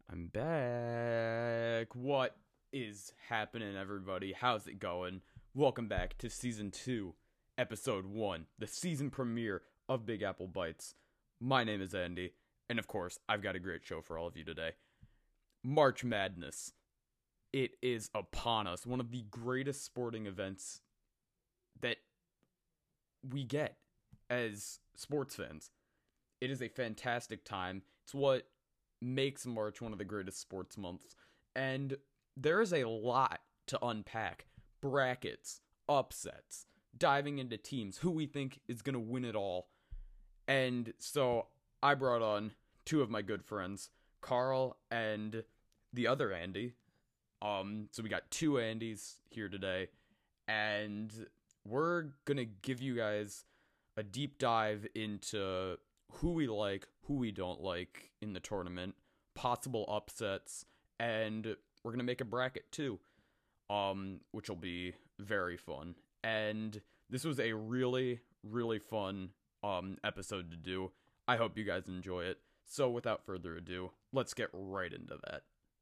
I'm back. What is happening, everybody? How's it going? Welcome back to Season 2, Episode 1, the season premiere of Big Apple Bites. My name is Andy, and of course, I've got a great show for all of you today. March Madness. It is upon us. One of the greatest sporting events that we get as sports fans. It is a fantastic time. It's what makes March one of the greatest sports months. And there is a lot to unpack. Brackets, upsets, diving into teams, who we think is going to win it all. And so I brought on two of my good friends, Carl and the other Andy. So we got two Andys here today. And we're going to give you guys a deep dive into who we like, who we don't like in the tournament, possible upsets, and we're going to make a bracket too, which will be very fun. And this was a really, really fun episode to do. I hope you guys enjoy it. So without further ado, let's get right into that.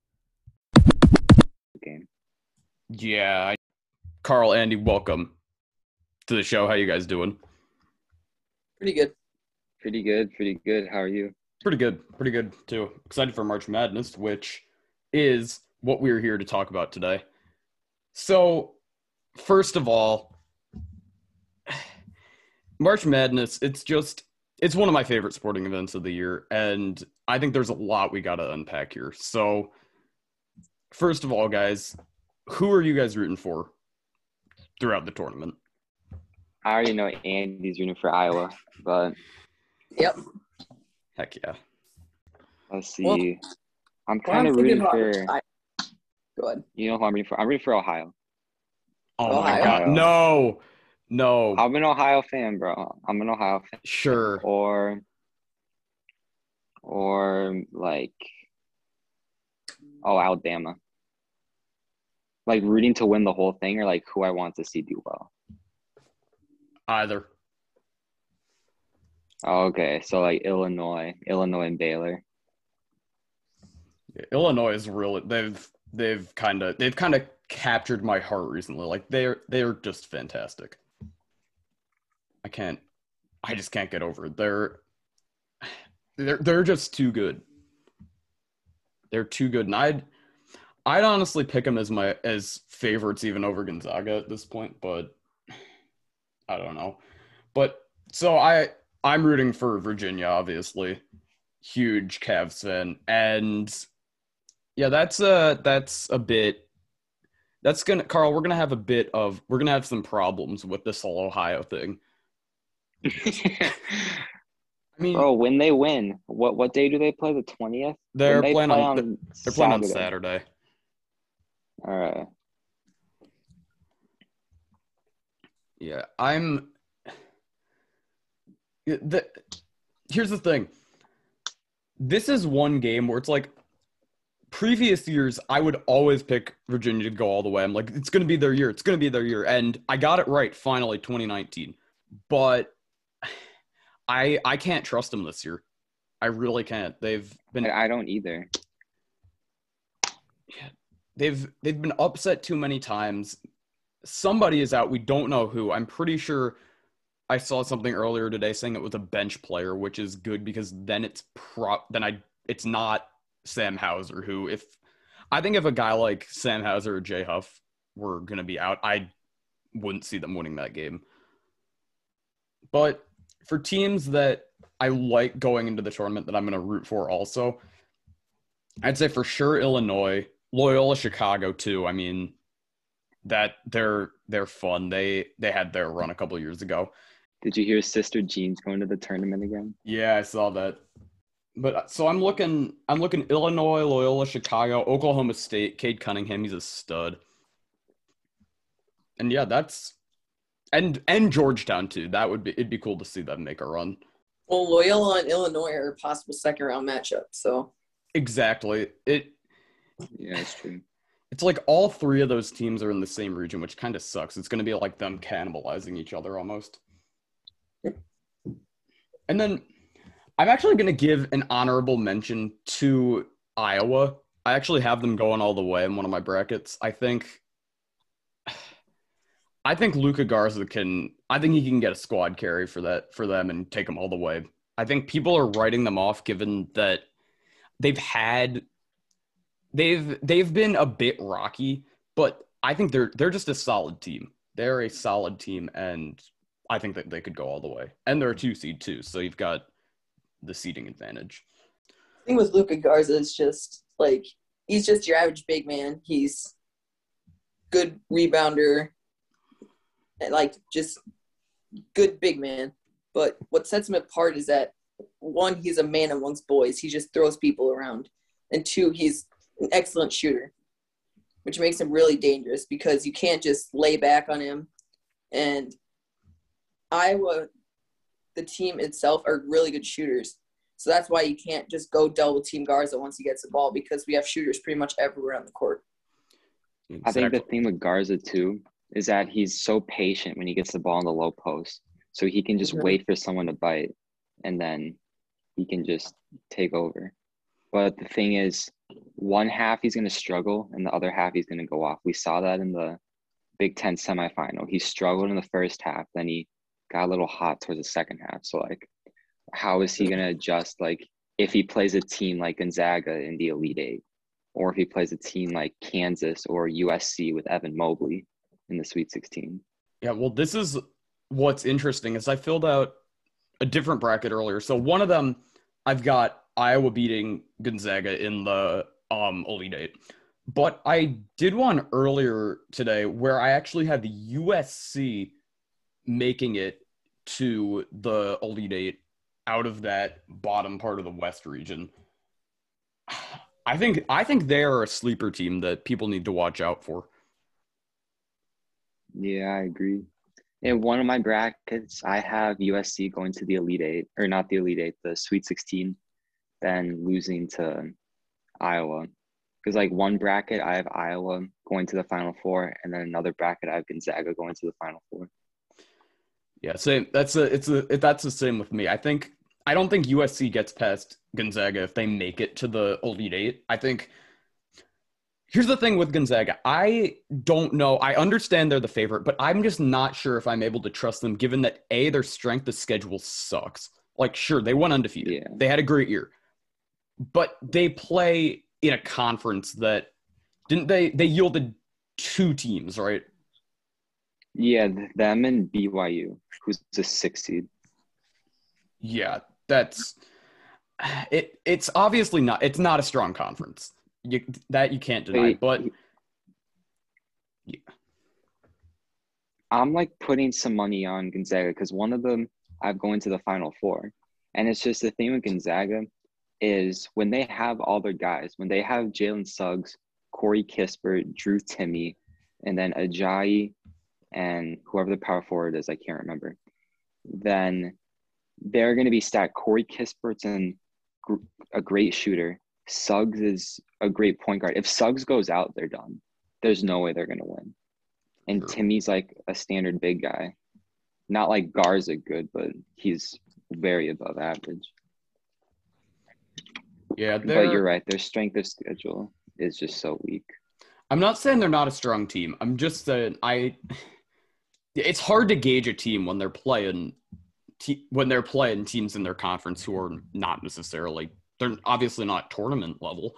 Game. Yeah, Carl, Andy, welcome to the show. How you guys doing? Pretty good. Pretty good. How are you? Pretty good too. Excited for March Madness, which is what we're here to talk about today. So, first of all, March Madness, it's one of my favorite sporting events of the year, and I think there's a lot we got to unpack here. So, first of all, guys, who are you guys rooting for throughout the tournament? I already know Andy's rooting for Iowa, but Yep. Heck yeah. let's see. Well, I'm kind of rooting for, Go ahead. you know who I'm rooting for? I'm rooting for Ohio. Oh my Ohio. God. No. I'm an Ohio fan, bro. I'm an Ohio fan. Sure. Or like, Alabama. Like rooting to win the whole thing, or like who I want to see do well. Either. Okay, so like Illinois and Baylor. Yeah, Illinois is really they've kind of captured my heart recently. Like they're just fantastic. I just can't get over it. They're just too good. They're too good, and I'd honestly pick them as favorites even over Gonzaga at this point, but I don't know. But so I'm rooting for Virginia, obviously. Huge Cavs fan. And yeah, Carl, we're gonna have some problems with this whole Ohio thing. I mean, Bro, when they win, what day do they play? The 20th? they're When they playing play on Saturday. All right. Yeah, here's the thing. This is one game where it's like previous years, I would always pick Virginia to go all the way. I'm like, it's going to be their year. It's going to be their year. And I got it right, finally, 2019. But I can't trust them this year. I really can't. I don't either. They've been upset too many times. Somebody is out. We don't know who. I'm pretty sure I saw something earlier today saying it was a bench player, which is good because then it's not Sam Hauser, who if a guy like Sam Hauser or Jay Huff were going to be out, I wouldn't see them winning that game. But for teams that I like going into the tournament that I'm going to root for also, I'd say for sure Illinois, Loyola Chicago too. I mean, that they're fun. They had their run a couple years ago. Did you hear Sister Jean's going to the tournament again? Yeah, I saw that. But so I'm looking Illinois, Loyola Chicago, Oklahoma State, Cade Cunningham, he's a stud. And yeah, and Georgetown too. It'd be cool to see them make a run. Well, Loyola and Illinois are a possible second round matchup, so exactly. Yeah, it's true. It's like all three of those teams are in the same region, which kind of sucks. It's going to be like them cannibalizing each other almost. And then I'm actually going to give an honorable mention to Iowa. I actually have them going all the way in one of my brackets. I think Luka Garza I think he can get a squad carry for them and take them all the way. I think people are writing them off given that they've had they've been a bit rocky, but I think they're just a solid team. They're a solid team, and I think that they could go all the way. And they're a 2 seed too, so you've got the seeding advantage. The thing with Luka Garza is just like he's just your average big man. He's good rebounder and like just good big man. But what sets him apart is that one, he's a man amongst boys. He just throws people around. And two, he's an excellent shooter, which makes him really dangerous because you can't just lay back on him. And Iowa, the team itself, are really good shooters. So that's why you can't just go double team Garza once he gets the ball because we have shooters pretty much everywhere on the court. I think the thing with Garza too is that he's so patient when he gets the ball in the low post. So he can just wait for someone to bite and then he can just take over. But the thing is, one half he's going to struggle and the other half he's going to go off. We saw that in the Big Ten semifinal. He struggled in the first half, then he got a little hot towards the second half. So, like, how is he going to adjust, like, if he plays a team like Gonzaga in the Elite Eight, or if he plays a team like Kansas or USC with Evan Mobley in the Sweet 16? Yeah, well, this is what's interesting is I filled out a different bracket earlier. So one of them, I've got Iowa beating Gonzaga in the Elite Eight. But I did one earlier today where I actually had the USC making it to the Elite Eight out of that bottom part of the West region. I think they are a sleeper team that people need to watch out for. Yeah, I agree. In one of my brackets, I have USC going to the Elite Eight, or not the Elite Eight, the Sweet 16, then losing to Iowa. Because like one bracket, I have Iowa going to the Final Four, and then another bracket, I have Gonzaga going to the Final Four. Yeah, same. That's the same with me. I don't think USC gets past Gonzaga if they make it to the Elite Eight. I think here's the thing with Gonzaga. I don't know. I understand they're the favorite, but I'm just not sure if I'm able to trust them given that A, their strength of schedule sucks. Like, sure, they went undefeated. Yeah. They had a great year. But they play in a conference that they yielded 2 teams, right? Yeah, them and BYU, who's the 6th seed. Yeah, it's obviously not a strong conference. You can't deny, but yeah. I'm like putting some money on Gonzaga because one of them I've going to the Final Four. And it's just the thing with Gonzaga is when they have all their guys, when they have Jalen Suggs, Corey Kispert, Drew Timme, and then Ajayi and whoever the power forward is, I can't remember, then they're going to be stacked. Corey Kispert's a great shooter. Suggs is a great point guard. If Suggs goes out, they're done. There's no way they're going to win. And Sure. Timmy's like a standard big guy. Not like Garza good, but he's very above average. Yeah, But you're right. Their strength of schedule is just so weak. I'm not saying they're not a strong team. I'm just saying it's hard to gauge a team when they're playing teams in their conference who are not necessarily, they're obviously not tournament level.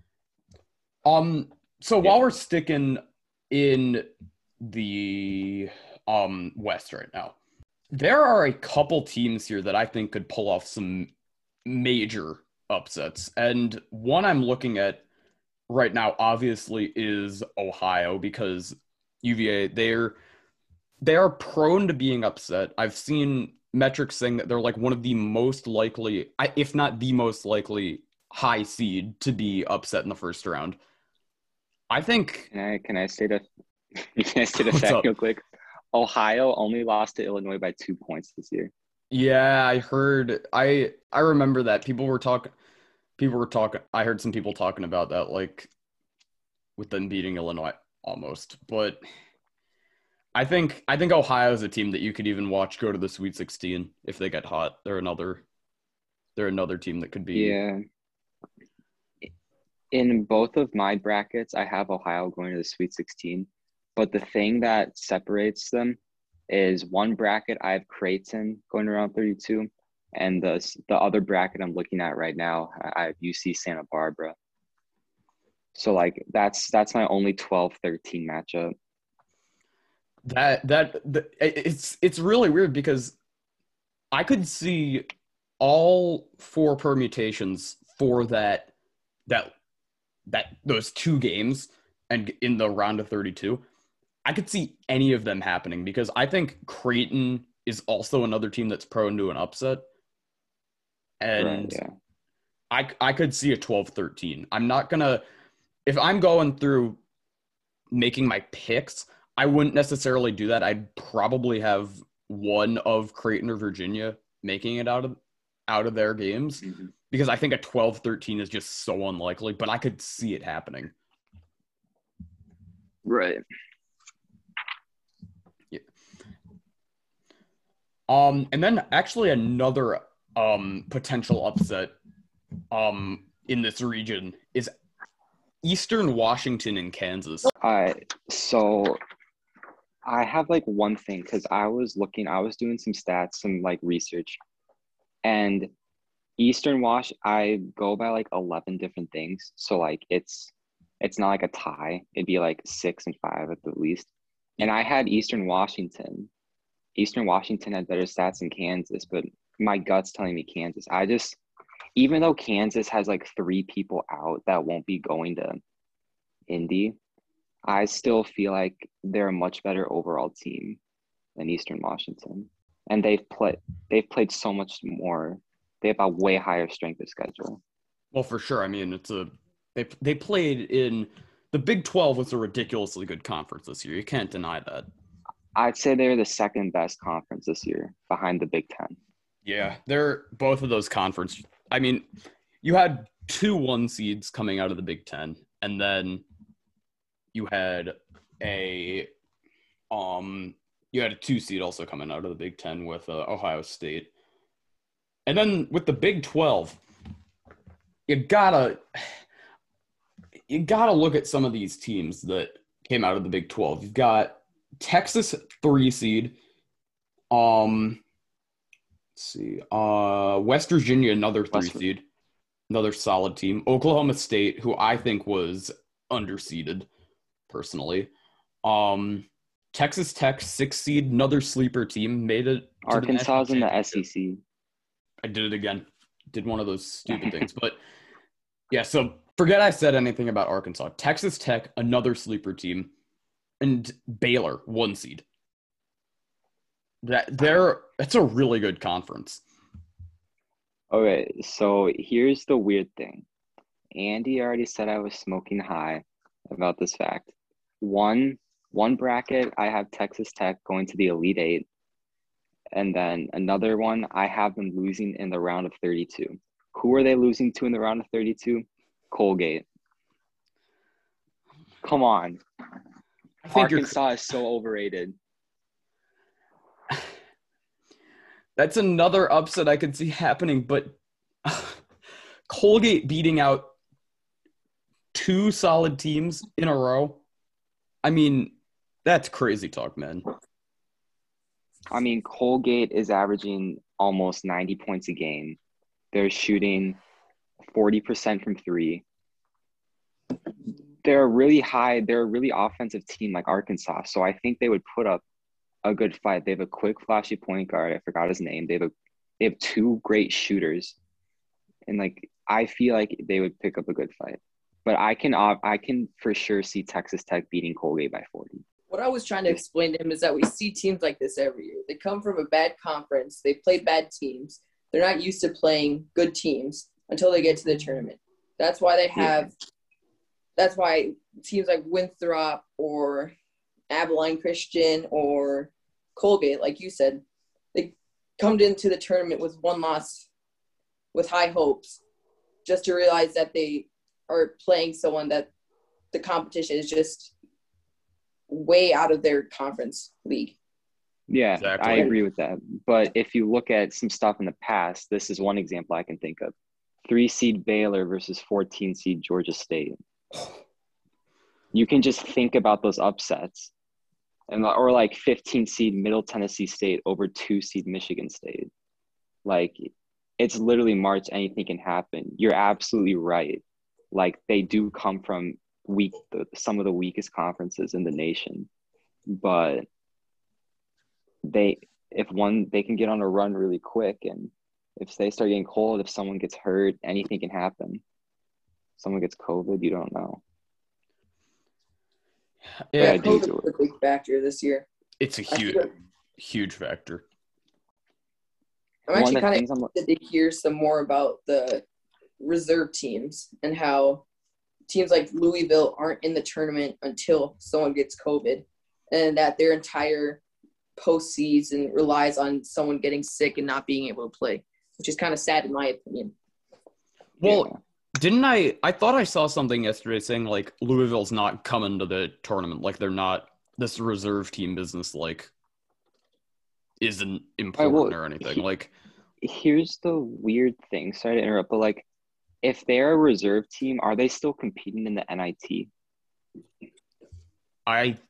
So while we're sticking in the West right now, there are a couple teams here that I think could pull off some major upsets. And one I'm looking at right now, obviously, is Ohio because UVA, they are prone to being upset. I've seen metrics saying that they're like one of the most likely, if not the most likely, high seed to be upset in the first round. I think. Can I state a What's fact up? real quick? Ohio only lost to Illinois by 2 points this year. Yeah, I heard. I remember that people were talking. I heard some people talking about that, like with them beating Illinois almost. But I think Ohio is a team that you could even watch go to the Sweet 16 if they get hot. They're another team that could be. Yeah. In both of my brackets, I have Ohio going to the Sweet 16. But the thing that separates them is one bracket I have Creighton going to round 32, and the other bracket I'm looking at right now, I have UC Santa Barbara. So like that's my only 12-13 matchup. It's really weird because I could see all four permutations for those two games and in the round of 32. I could see any of them happening because I think Creighton is also another team that's prone to an upset. And Right, yeah. I could see a 12-13. I'm not going to, if I'm going through making my picks, I wouldn't necessarily do that. I'd probably have one of Creighton or Virginia making it out of their games because I think a 12-13 is just so unlikely, but I could see it happening. Right. Yeah. And then actually another potential upset in this region is Eastern Washington and Kansas. So I have like one thing because I was doing some stats, some like research, and Eastern Wash, I go by like 11 different things. So like it's not like a tie. It'd be like 6 and 5 at the least. And I had Eastern Washington. Eastern Washington had better stats than Kansas, but my gut's telling me Kansas. Even though Kansas has like 3 people out that won't be going to Indy, I still feel like they're a much better overall team than Eastern Washington. And they've played so much more. They have a way higher strength of schedule. Well, for sure. I mean, they played in the Big 12 was a ridiculously good conference this year. You can't deny that. I'd say they're the second best conference this year behind the Big 10. Yeah, they're both of those conference. I mean, you had 2 1 seeds coming out of the Big 10, and then you had a 2 seed also coming out of the Big 10 with Ohio State. And then with the Big 12, you gotta look at some of these teams that came out of the Big 12. You've got Texas 3 seed. Let's see. West Virginia, another 3 seed. Another solid team. Oklahoma State, who I think was underseeded, personally. Texas Tech, 6 seed, another sleeper team, made it. Arkansas in the SEC. I did it again. Did one of those stupid things. But yeah, so forget I said anything about Arkansas. Texas Tech, another sleeper team, and Baylor, 1 seed. That's a really good conference. Okay, so here's the weird thing. Andy already said I was smoking high about this fact. One bracket, I have Texas Tech going to the Elite Eight. And then another one, I have them losing in the round of 32. Who are they losing to in the round of 32? Colgate. Come on. I think Arkansas is so overrated. That's another upset I could see happening, but Colgate beating out 2 solid teams in a row. I mean, that's crazy talk, man. I mean, Colgate is averaging almost 90 points a game. They're shooting 40% from 3. They're a really offensive team like Arkansas. So I think they would put up a good fight. They have a quick, flashy point guard. I forgot his name. They have 2 great shooters. And like, I feel like they would pick up a good fight. But I can for sure see Texas Tech beating Colgate by 40. What I was trying to explain to him is that we see teams like this every year. They come from a bad conference. They play bad teams. They're not used to playing good teams until they get to the tournament. That's why that's why teams like Winthrop or Abilene Christian or Colgate, like you said, they come into the tournament with 1 loss with high hopes just to realize that they are playing someone that the competition is just way out of their conference league. Yeah, exactly. I agree with that. But if you look at some stuff in the past, this is one example I can think of. 3-seed Baylor versus 14-seed Georgia State. You can just think about those upsets. Or like 15-seed Middle Tennessee State over 2-seed Michigan State. Like, it's literally March. Anything can happen. You're absolutely right. Like, they do come from some of the weakest conferences in the nation, but they can get on a run really quick, and if they start getting cold, if someone gets hurt, anything can happen. Someone gets COVID, you don't know. Yeah, COVID is a big factor this year. It's a huge factor. I'm actually kind of interested to hear some more about the reserve teams and how teams like Louisville aren't in the tournament until someone gets COVID, and that their entire postseason relies on someone getting sick and not being able to play, which is kind of sad in my opinion. Well, didn't I thought I saw something yesterday saying like Louisville's not coming to the tournament, like they're not, this reserve team business like isn't important or anything. Like, here's the weird thing. Sorry to interrupt, but like, if they're a reserve team, are they still competing in the NIT? I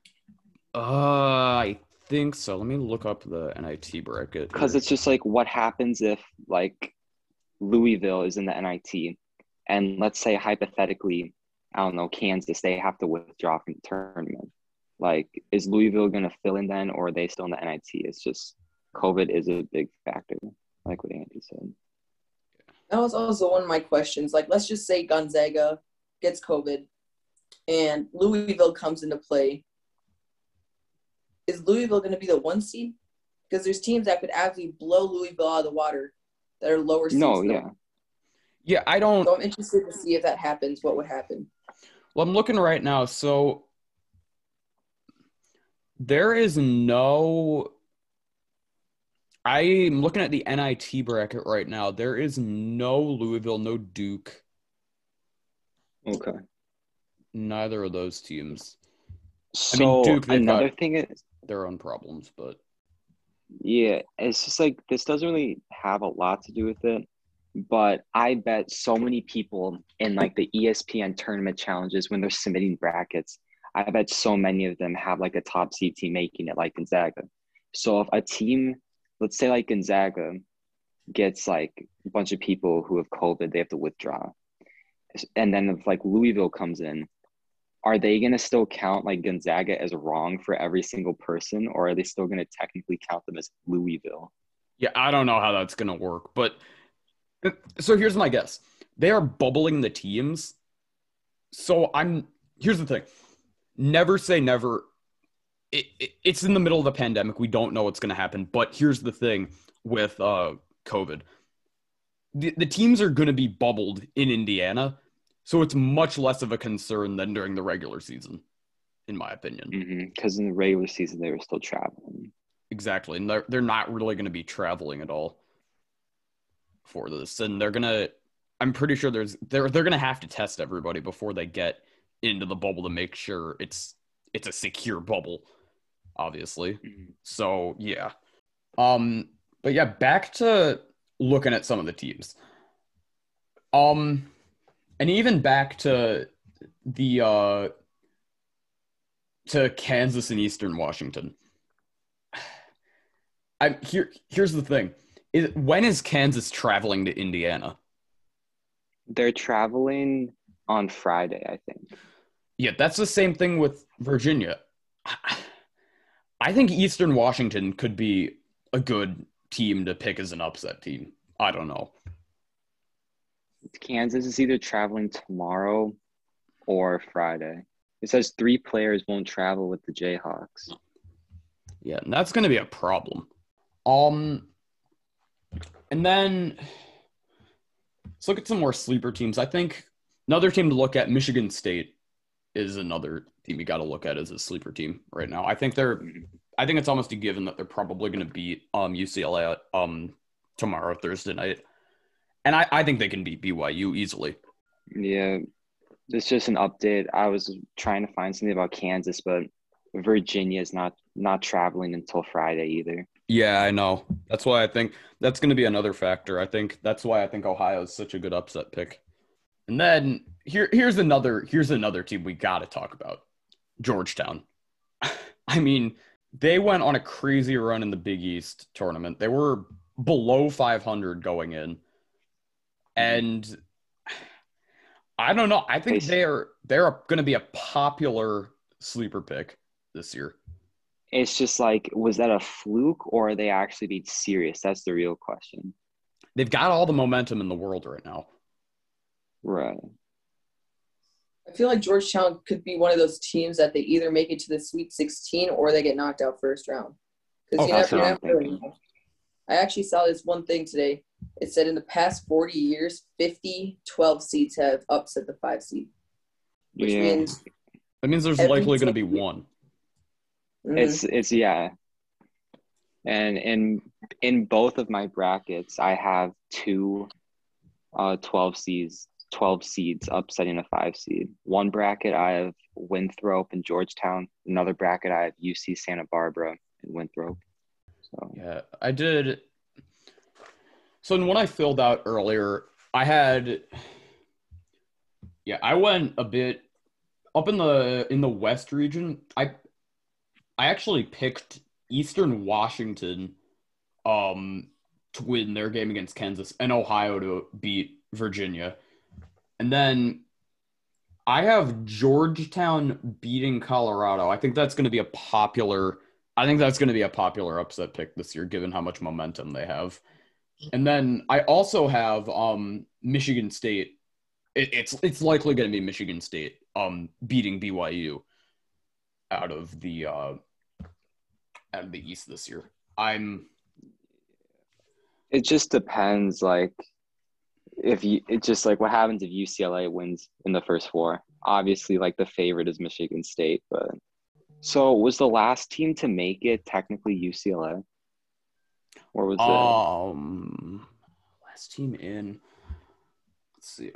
think so. Let me look up the NIT bracket. Because it's just like, what happens if like Louisville is in the NIT, and let's say hypothetically, I don't know, Kansas, they have to withdraw from the tournament. Like, is Louisville going to fill in then, or are they still in the NIT? It's just COVID is a big factor, like what Andy said. That was also one of my questions. Like, let's just say Gonzaga gets COVID and Louisville comes into play. Is Louisville going to be the 1 seed? Because there's teams that could absolutely blow Louisville out of the water that are lower seeds. No, yeah. Yeah, I don't. So I'm interested to see if that happens, what would happen. Well, I'm looking right now. So there is no. I'm looking at the NIT bracket right now. There is no Louisville, no Duke. Okay. Neither of those teams. So, I mean, Duke, another thing is their own problems, but yeah, it's just like this doesn't really have a lot to do with it. But I bet so many people in like the ESPN tournament challenges when they're submitting brackets, I bet so many of them have like a top seed team making it, like Gonzaga. So if a team, let's say like Gonzaga, gets like a bunch of people who have COVID, they have to withdraw. And then if like Louisville comes in, are they going to still count like Gonzaga as wrong for every single person, or are they still going to technically count them as Louisville? Yeah, I don't know how that's going to work, but so here's my guess. They are bubbling the teams. So here's the thing. Never say never. It's in the middle of the pandemic. We don't know what's going to happen. But here's the thing with COVID. The teams are going to be bubbled in Indiana. So it's much less of a concern than during the regular season, in my opinion. Because in the regular season, they were still traveling. Exactly. And they're not really going to be traveling at all for this. And I'm pretty sure they're going to have to test everybody before they get into the bubble to make sure it's a secure bubble, obviously. So yeah. But yeah, back to looking at some of the teams. And even back to the to Kansas and Eastern Washington. Here's the thing. When is Kansas traveling to Indiana? They're traveling on Friday, I think. Yeah, that's the same thing with Virginia. I think Eastern Washington could be a good team to pick as an upset team. I don't know. Kansas is either traveling tomorrow or Friday. It says 3 players won't travel with the Jayhawks. Yeah, and that's going to be a problem. And then let's look at some more sleeper teams. I think another team to look at, Michigan State, is another team you got to look at as a sleeper team right now. I think it's almost a given that they're probably going to beat UCLA tomorrow, Thursday night. And I think they can beat BYU easily. Yeah, it's just an update. I was trying to find something about Kansas, but Virginia is not traveling until Friday either. Yeah, I know. That's why I think that's going to be another factor. I think that's why I think Ohio is such a good upset pick. And then here's another team we got to talk about. Georgetown. I mean, they went on a crazy run in the Big East tournament. They were below 500 going in. And I don't know. I think they're going to be a popular sleeper pick this year. It's just like, was that a fluke or are they actually being serious? That's the real question. They've got all the momentum in the world right now. Right. I feel like Georgetown could be one of those teams that they either make it to the Sweet 16 or they get knocked out first round. Because you never really know. I actually saw this one thing today. It said in the past 40 years, 50 12 seeds have upset the 5 seed. Which means that means there's likely going to be one. Mm-hmm. It's yeah. And in both of my brackets, I have two 12 seeds upsetting a 5 seed. One bracket I have Winthrop and Georgetown. Another bracket I have UC Santa Barbara and Winthrop. So yeah, I did. So in what I filled out earlier, I went a bit up in the West region. I actually picked Eastern Washington to win their game against Kansas and Ohio to beat Virginia. And then I have Georgetown beating Colorado. I think that's going to be a popular upset pick this year, given how much momentum they have. And then I also have Michigan State. It's likely going to be Michigan State beating BYU out of the East this year. It just depends, like what happens if UCLA wins in the first 4. Obviously, like the favorite is Michigan State, but so was the last team to make it technically UCLA, or was last team in? Let's see.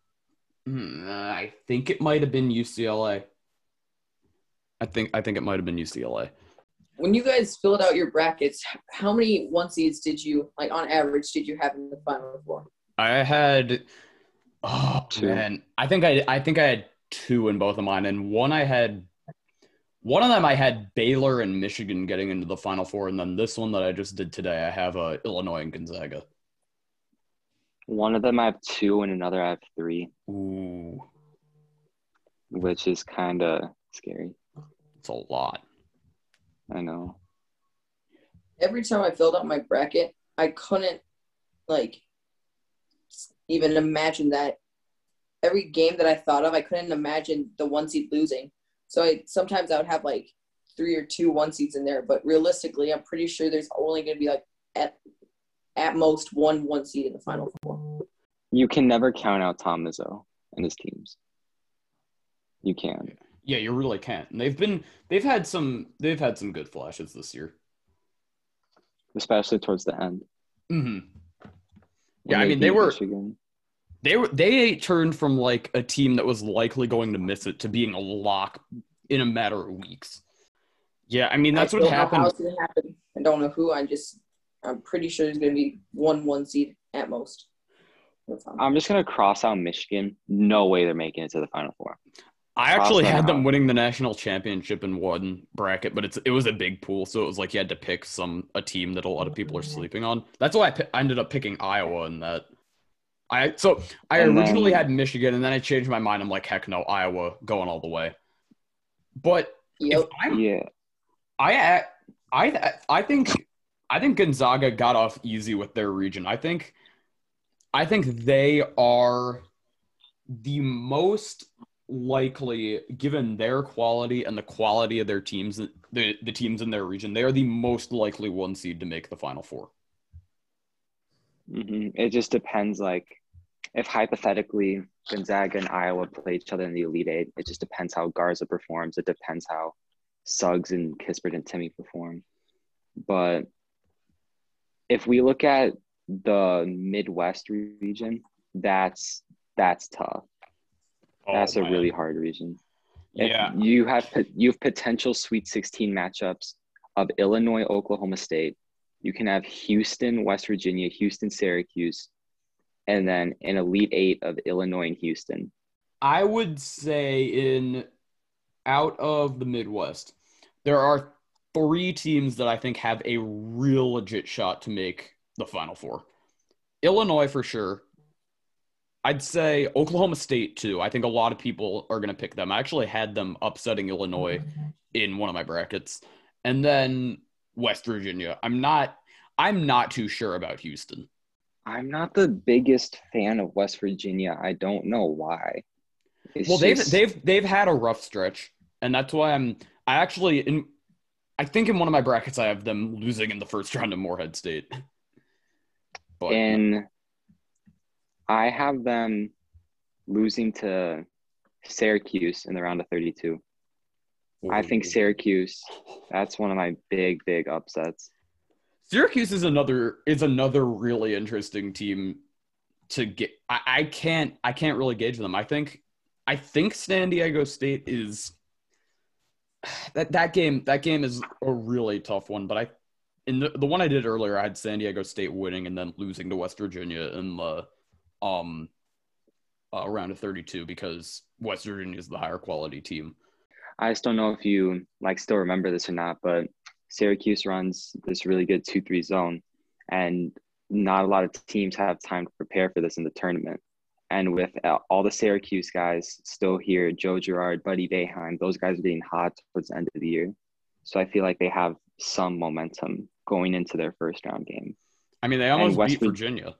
I think it might have been UCLA. I think it might have been UCLA. When you guys filled out your brackets, how many 1 seeds did you, like on average, did you have in the Final Four? I had, 2. Man, I think I had 2 in both of mine, and one of them I had Baylor and Michigan getting into the Final Four, and then this one that I just did today, I have Illinois and Gonzaga. One of them I have 2, and another I have 3. Ooh, which is kind of scary. It's a lot. I know. Every time I filled out my bracket, I couldn't even imagine that. Every game that I thought of, I couldn't imagine the 1 seed losing. So sometimes I would have 3 or 2 1 seeds in there, but realistically, I'm pretty sure there's only going to be at most 1 seed in the Final Four. You can never count out Tom Izzo and his teams. You can. Yeah, you really can't. And they've had some good flashes this year, especially towards the end. Mm-hmm. Yeah, I mean they turned from a team that was likely going to miss it to being a lock in a matter of weeks. Yeah, I mean that's what happened. How it's gonna happen. I don't know who. I'm pretty sure there's gonna be 1 seed at most. I'm just gonna cross out Michigan. No way they're making it to the Final Four. I actually had them winning the national championship in one bracket, but it was a big pool, so it was you had to pick a team that a lot of people are sleeping on. That's why I ended up picking Iowa in that. I originally had Michigan, and then I changed my mind. I'm like, heck no, Iowa going all the way. But I think Gonzaga got off easy with their region. I think they are the most likely, given their quality and the quality of their teams, the teams in their region, they are the most likely 1 seed to make the Final Four. Mm-hmm. It just depends, if hypothetically Gonzaga and Iowa play each other in the Elite Eight, it just depends how Garza performs. It depends how Suggs and Kispert and Timmy perform. But if we look at the Midwest region, that's tough. That's a really hard region. Yeah. You have potential Sweet 16 matchups of Illinois, Oklahoma State, You can have Houston, West Virginia, Houston, Syracuse, and then an Elite Eight of Illinois and Houston. I would say out of the Midwest, there are 3 teams that I think have a real legit shot to make the Final Four. Illinois for sure. I'd say Oklahoma State too. I think a lot of people are going to pick them. I actually had them upsetting Illinois in one of my brackets. And then West Virginia. I'm not too sure about Houston. I'm not the biggest fan of West Virginia. I don't know why. They've had a rough stretch, and that's why I think in one of my brackets I have them losing in the first round of Morehead State. But, and I have them losing to Syracuse in the round of 32. I think Syracuse, that's one of my big, big upsets. Syracuse is another really interesting team to get. I can't really gauge them. I think San Diego State is that game is a really tough one. But in the one I did earlier, I had San Diego State winning and then losing to West Virginia in the round of 32 because West Virginia is the higher quality team. I just don't know if you still remember this or not, but Syracuse runs this really good 2-3 zone, and not a lot of teams have time to prepare for this in the tournament. And with all the Syracuse guys still here, Joe Girard, Buddy Boeheim, those guys are getting hot towards the end of the year. So I feel like they have some momentum going into their first round game. I mean, they almost beat Virginia.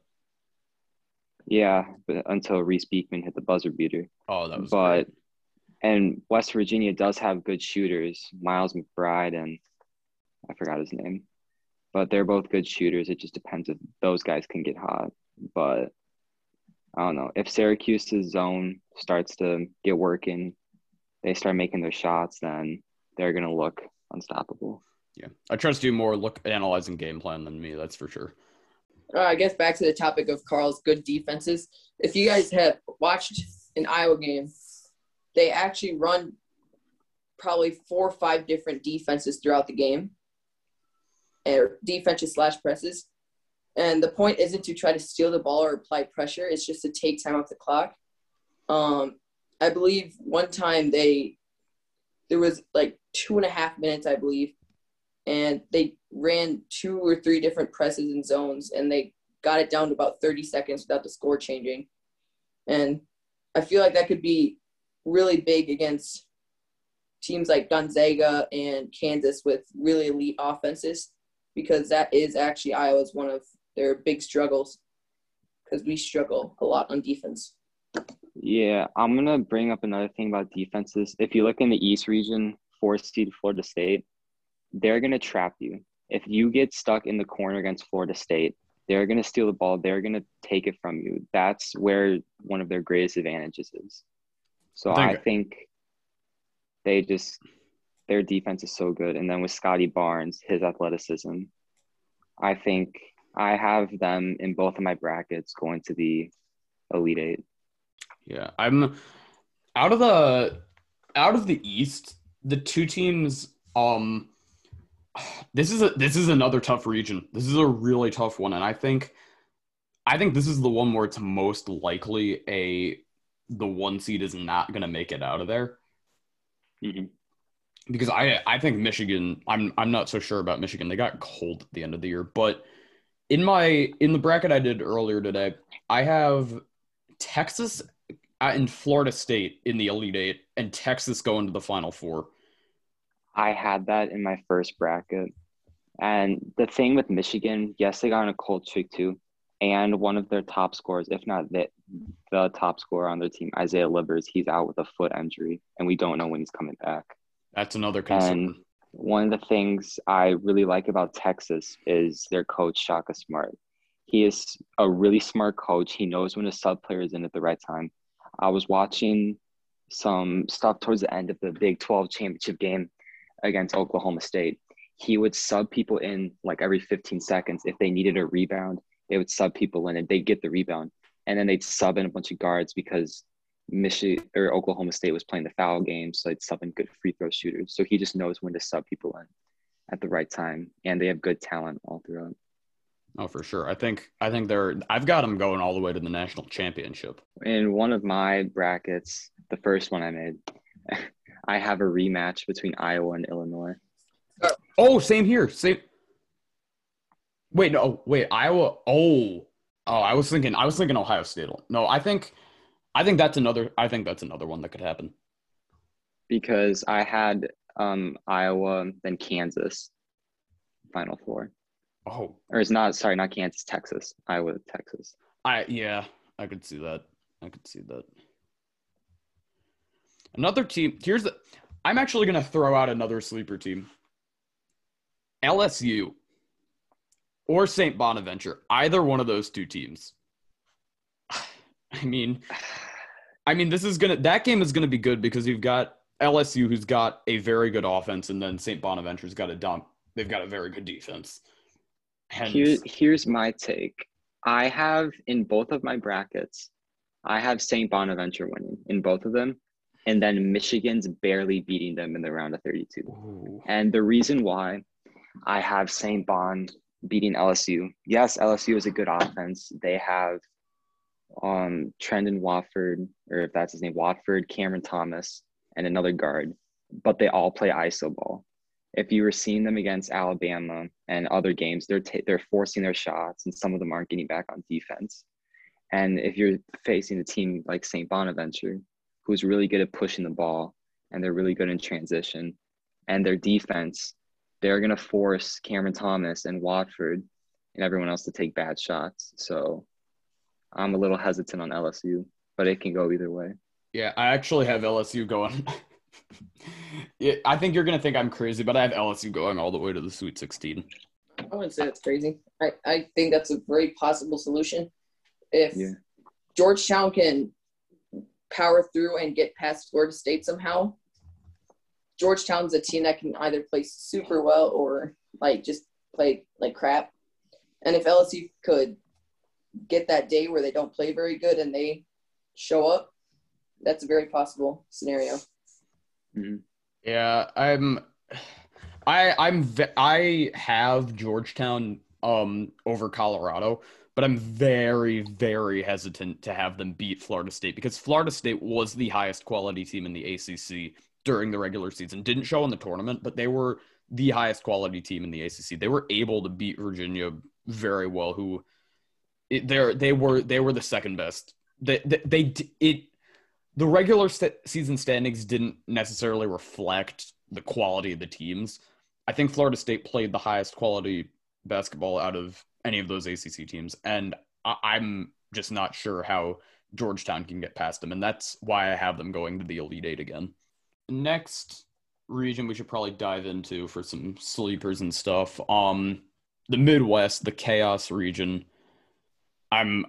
Yeah, but until Reese Beekman hit the buzzer beater. Oh, that was great. And West Virginia does have good shooters, Miles McBride and I forgot his name. But they're both good shooters. It just depends if those guys can get hot. But I don't know. If Syracuse's zone starts to get working, they start making their shots, then they're going to look unstoppable. Yeah. I trust you more analyzing game plan than me, that's for sure. I guess back to the topic of Carl's good defenses. If you guys have watched an Iowa game, they actually run probably 4 or 5 different defenses throughout the game, or defenses / presses. And the point isn't to try to steal the ball or apply pressure. It's just to take time off the clock. I believe one time there was 2.5 minutes, I believe, and they ran 2 or 3 different presses and zones, and they got it down to about 30 seconds without the score changing. And I feel like that could be really big against teams like Gonzaga and Kansas with really elite offenses, because that is actually Iowa's one of their big struggles, because we struggle a lot on defense. Yeah, I'm going to bring up another thing about defenses. If you look in the East region, 4th seed Florida State, they're going to trap you. If you get stuck in the corner against Florida State, they're going to steal the ball. They're going to take it from you. That's where one of their greatest advantages is. So I think their defense is so good. And then with Scotty Barnes, his athleticism, I think I have them in both of my brackets going to the Elite Eight. Yeah, I'm out of the East, the 2 teams. This is another tough region. This is a really tough one, and I think this is the one where it's most likely the 1 seed is not going to make it out of there. Mm-hmm. Because I think Michigan, I'm not so sure about Michigan. They got cold at the end of the year, but in the bracket I did earlier today, I have Texas and Florida State in the Elite Eight, and Texas going to the Final Four. I had that in my first bracket. And the thing with Michigan, yes, they got on a cold streak too. And one of their top scorers, if not the top scorer on their team, Isaiah Livers, he's out with a foot injury, and we don't know when he's coming back. That's another concern. And one of the things I really like about Texas is their coach, Shaka Smart. He is a really smart coach. He knows when to sub players in at the right time. I was watching some stuff towards the end of the Big 12 championship game against Oklahoma State. He would sub people in every 15 seconds. If they needed a rebound, they would sub people in and they'd get the rebound. And then they'd sub in a bunch of guards because Oklahoma State was playing the foul game, so they'd sub in good free throw shooters. So he just knows when to sub people in. at the right time, and they have good talent all throughout. Oh, for sure. I think I've got them going all the way to the national championship. In one of my brackets, the first one I made, I have a rematch between Iowa and Illinois. Oh, same here. Same. Wait, no. Wait, Iowa. Oh, I was thinking Ohio State. No, I think that's another one that could happen. Because I had Iowa, then Kansas, Final Four. Oh. Or it's not Kansas, Texas. Iowa, Texas. I could see that. Another team. I'm actually going to throw out another sleeper team. LSU or St. Bonaventure. Either one of those two teams. I mean that game is going to be good because you've got LSU, who's got a very good offense, and then St. Bonaventure's got they've got a very good defense. Here's my take. I have in both of my brackets, I have St. Bonaventure winning in both of them, and then Michigan's barely beating them in the round of 32. Ooh. And the reason why I have St. Bon beating LSU, yes, LSU is a good offense. They have Trendon Watford, or if that's his name, Watford, Cameron Thomas, and another guard, but they all play ISO ball. If you were seeing them against Alabama and other games, they're forcing their shots, and some of them aren't getting back on defense. And if you're facing a team like St. Bonaventure, who's really good at pushing the ball, and they're really good in transition, and their defense, they're going to force Cameron Thomas and Watford and everyone else to take bad shots. So I'm a little hesitant on LSU, but it can go either way. Yeah, I actually have LSU going. I think you're going to think I'm crazy, but I have LSU going all the way to the Sweet 16. I wouldn't say that's crazy. I think that's a very possible solution. If Georgetown can power through and get past Florida State somehow, Georgetown's a team that can either play super well or just play like crap. And if LSU could get that day where they don't play very good and they show up, that's a very possible scenario. Mm-hmm. Yeah, I have Georgetown over Colorado, but I'm very, very hesitant to have them beat Florida State because Florida State was the highest quality team in the ACC during the regular season. Didn't show in the tournament, but they were the highest quality team in the ACC. They were able to beat Virginia very well, they were the second best. The regular season standings didn't necessarily reflect the quality of the teams. I think Florida State played the highest quality basketball out of any of those ACC teams, and I'm just not sure how Georgetown can get past them, and that's why I have them going to the Elite Eight again. Next region we should probably dive into for some sleepers and stuff. The Midwest, the Chaos region. I'm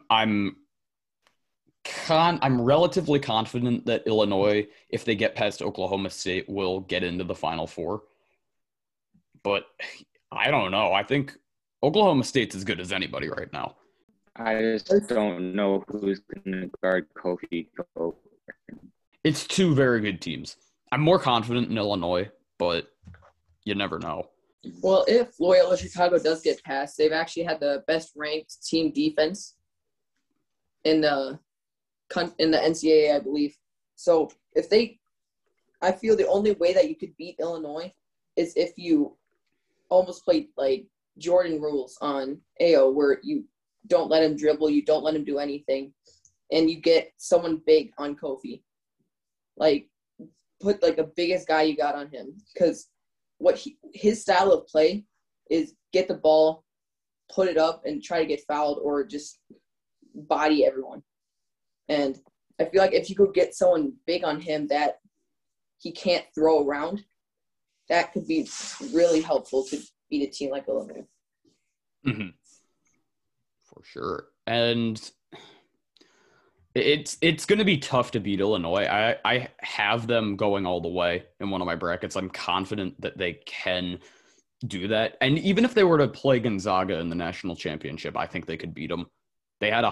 relatively confident that Illinois, if they get past Oklahoma State, will get into the Final Four. But I don't know. I think Oklahoma State's as good as anybody right now. I just don't know who's going to guard Kofi. It's two very good teams. I'm more confident in Illinois, but you never know. Well, if Loyola Chicago does get past, they've actually had the best ranked team defense in the NCAA, I believe. So I feel the only way that you could beat Illinois is if you almost played like Jordan rules on AO, where you don't let him dribble, you don't let him do anything, and you get someone big on Kofi. Like, put like the biggest guy you got on him, because his style of play is get the ball, put it up, and try to get fouled or just body everyone. And I feel like if you could get someone big on him that he can't throw around, that could be really helpful to beat a team like Illinois. Mm-hmm. For sure. And it's going to be tough to beat Illinois. I have them going all the way in one of my brackets. I'm confident that they can do that. And even if they were to play Gonzaga in the national championship, I think they could beat them. They had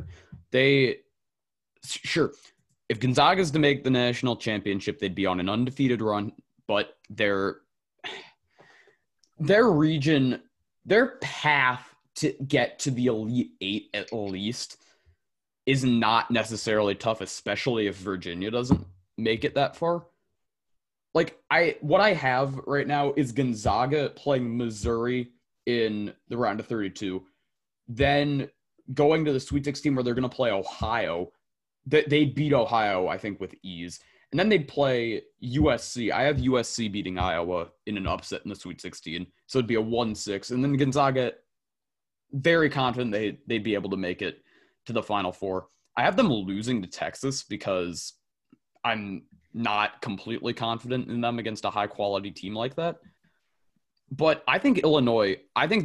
sure, if Gonzaga's to make the national championship, they'd be on an undefeated run, but their region, their path to get to the Elite Eight at least is not necessarily tough, especially if Virginia doesn't make it that far. Like, what I have right now is Gonzaga playing Missouri in the round of 32, then going to the Sweet 16 where they're going to play Ohio. They beat Ohio, I think, with ease. And then they'd play USC. I have USC beating Iowa in an upset in the Sweet 16. So it'd be a 1-6. And then Gonzaga, very confident they'd be able to make it to the Final Four. I have them losing to Texas because I'm not completely confident in them against a high-quality team like that. But I think Illinois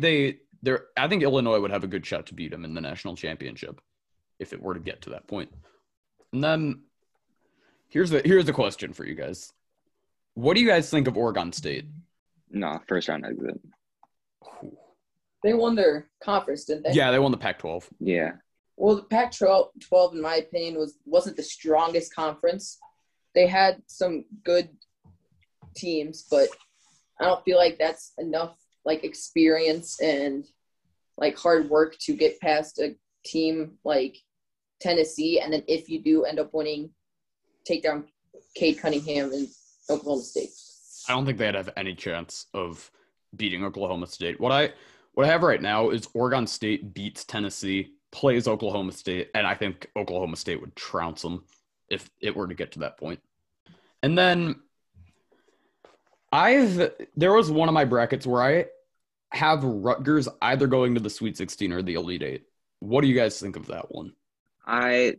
would have a good shot to beat them in the national championship if it were to get to that point. And then here's the question for you guys. What do you guys think of Oregon State? No, first round exit. They won their conference, didn't they? Yeah, they won the Pac-12. Yeah. Well, the Pac-12, in my opinion, wasn't the strongest conference. They had some good teams, but I don't feel like that's enough like experience and like hard work to get past a team like Tennessee. And then if you do end up winning, take down Cade Cunningham and Oklahoma State. I don't think they'd have any chance of beating Oklahoma State. What I have right now is Oregon State beats Tennessee, plays Oklahoma State, and I think Oklahoma State would trounce them if it were to get to that point. And then there was one of my brackets where I have Rutgers either going to the Sweet 16 or the Elite Eight. What do you guys think of that one? I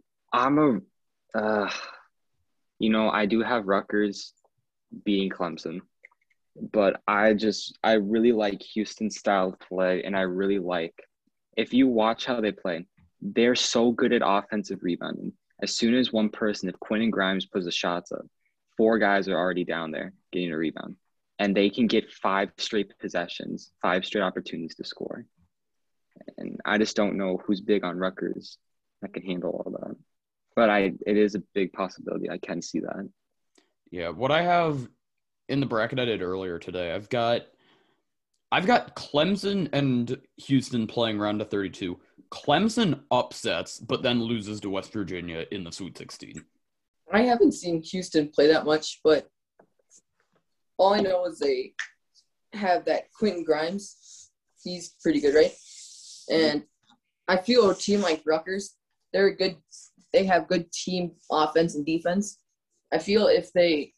do have Rutgers beating Clemson, but I really like Houston's style of play, and I really like, if you watch how they play, they're so good at offensive rebounding. As soon as one person, if Quentin Grimes puts the shots up, 4 guys are already down there getting a rebound. And they can get 5 straight possessions, 5 straight opportunities to score. And I just don't know who's big on Rutgers that can handle all that. But it is a big possibility. I can see that. Yeah, what I have in the bracket I did earlier today, I've got Clemson and Houston playing round of 32. Clemson upsets, but then loses to West Virginia in the Sweet 16. I haven't seen Houston play that much, but all I know is they have that Quentin Grimes. He's pretty good, right? And I feel a team like Rutgers, they're good. They have good team offense and defense. I feel if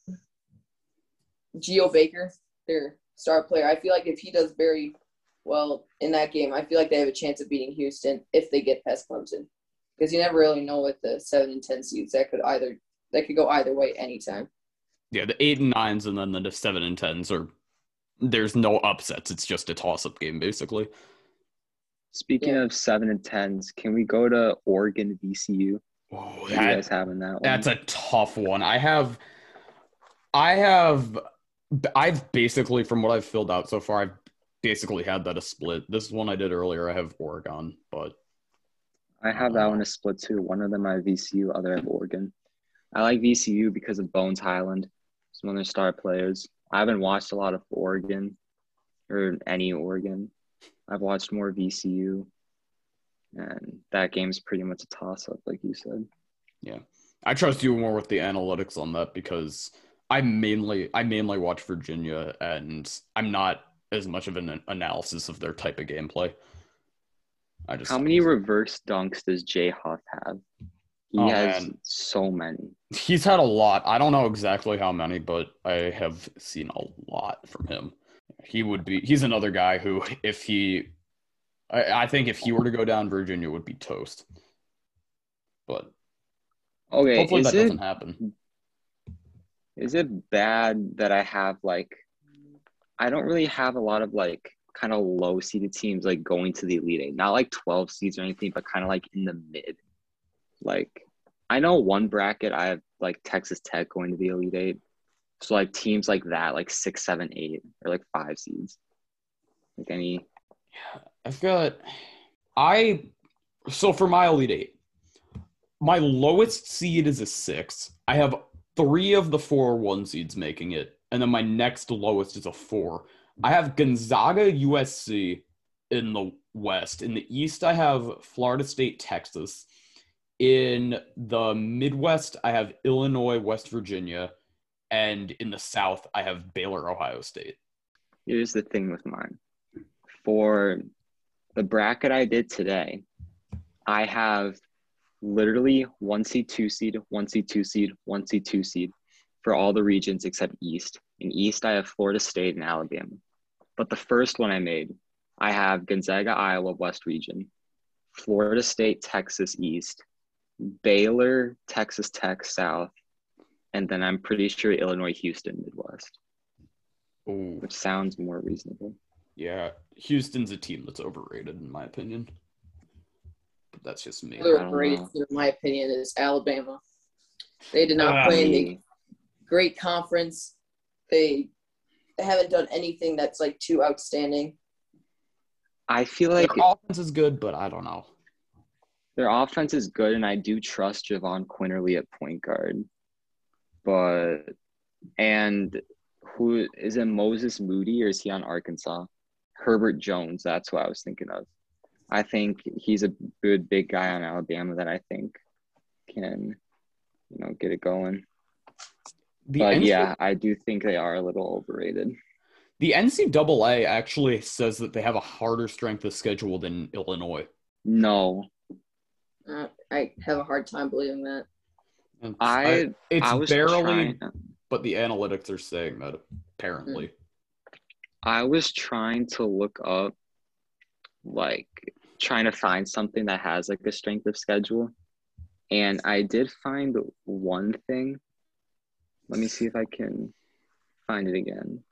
Geo Baker, their star player, I feel like if he does very well in that game, I feel like they have a chance of beating Houston if they get past Clemson. Because you never really know with the 7 and 10 seeds that could go either way anytime. Yeah, the 8 and 9s and then the 7 and 10s there's no upsets. It's just a toss-up game, basically. Speaking of 7 and 10s, can we go to Oregon VCU? Oh, what do you guys have in that one? That's a tough one. I've basically, from what I've filled out so far, I've basically had that a split. This one I did earlier, I have Oregon, but I have that one a split too. One of them I have VCU, other I have Oregon. I like VCU because of Bones Highland. He's one of their star players. I haven't watched a lot of Oregon or any Oregon. I've watched more VCU, and that game's pretty much a toss-up, like you said. Yeah. I trust you more with the analytics on that because I mainly watch Virginia, and I'm not as much of an analysis of their type of gameplay. How many reverse dunks does Jay Huff have? He has so many. He's had a lot. I don't know exactly how many, but I have seen a lot from him. He's another guy who, I think if he were to go down, Virginia would be toast. But hopefully that doesn't happen. Is it bad that I have I don't really have a lot of kind of low seeded teams going to the Elite Eight, not 12 seeds or anything, but kind of in the mid. I know one bracket I have Texas Tech going to the Elite Eight. So teams like that, 6, 7, 8, or 5 seeds. Any? So for my Elite Eight, my lowest seed is a 6. I have 3 of the 4 1 seeds making it, and then my next lowest is a 4. I have Gonzaga, USC in the West. In the East, I have Florida State, Texas. In the Midwest, I have Illinois, West Virginia. And in the South, I have Baylor, Ohio State. Here's the thing with mine. For the bracket I did today, I have literally 1 seed, 2 seed, 1 seed, 2 seed, 1 seed, 2 seed for all the regions except East. In East, I have Florida State and Alabama. But the first one I made, I have Gonzaga, Iowa, West region, Florida State, Texas, East, Baylor, Texas Tech, South, and then I'm pretty sure Illinois, Houston, Midwest. Ooh. Which sounds more reasonable. Yeah, Houston's a team that's overrated, in my opinion. But that's just me. Overrated, in my opinion, is Alabama. They did not play in the great conference. They haven't done anything that's like too outstanding. I feel like their offense is good, but I don't know. Their offense is good, and I do trust Javon Quinterly at point guard. And who is it, Moses Moody, or is he on Arkansas? Herbert Jones, that's who I was thinking of. I think he's a good big guy on Alabama that I think can, get it going. Yeah, I do think they are a little overrated. The NCAA actually says that they have a harder strength of schedule than Illinois. No. I have a hard time believing that. It's barely, but the analytics are saying that apparently. I was trying to look up, trying to find something that has a strength of schedule. And I did find one thing. Let me see if I can find it again.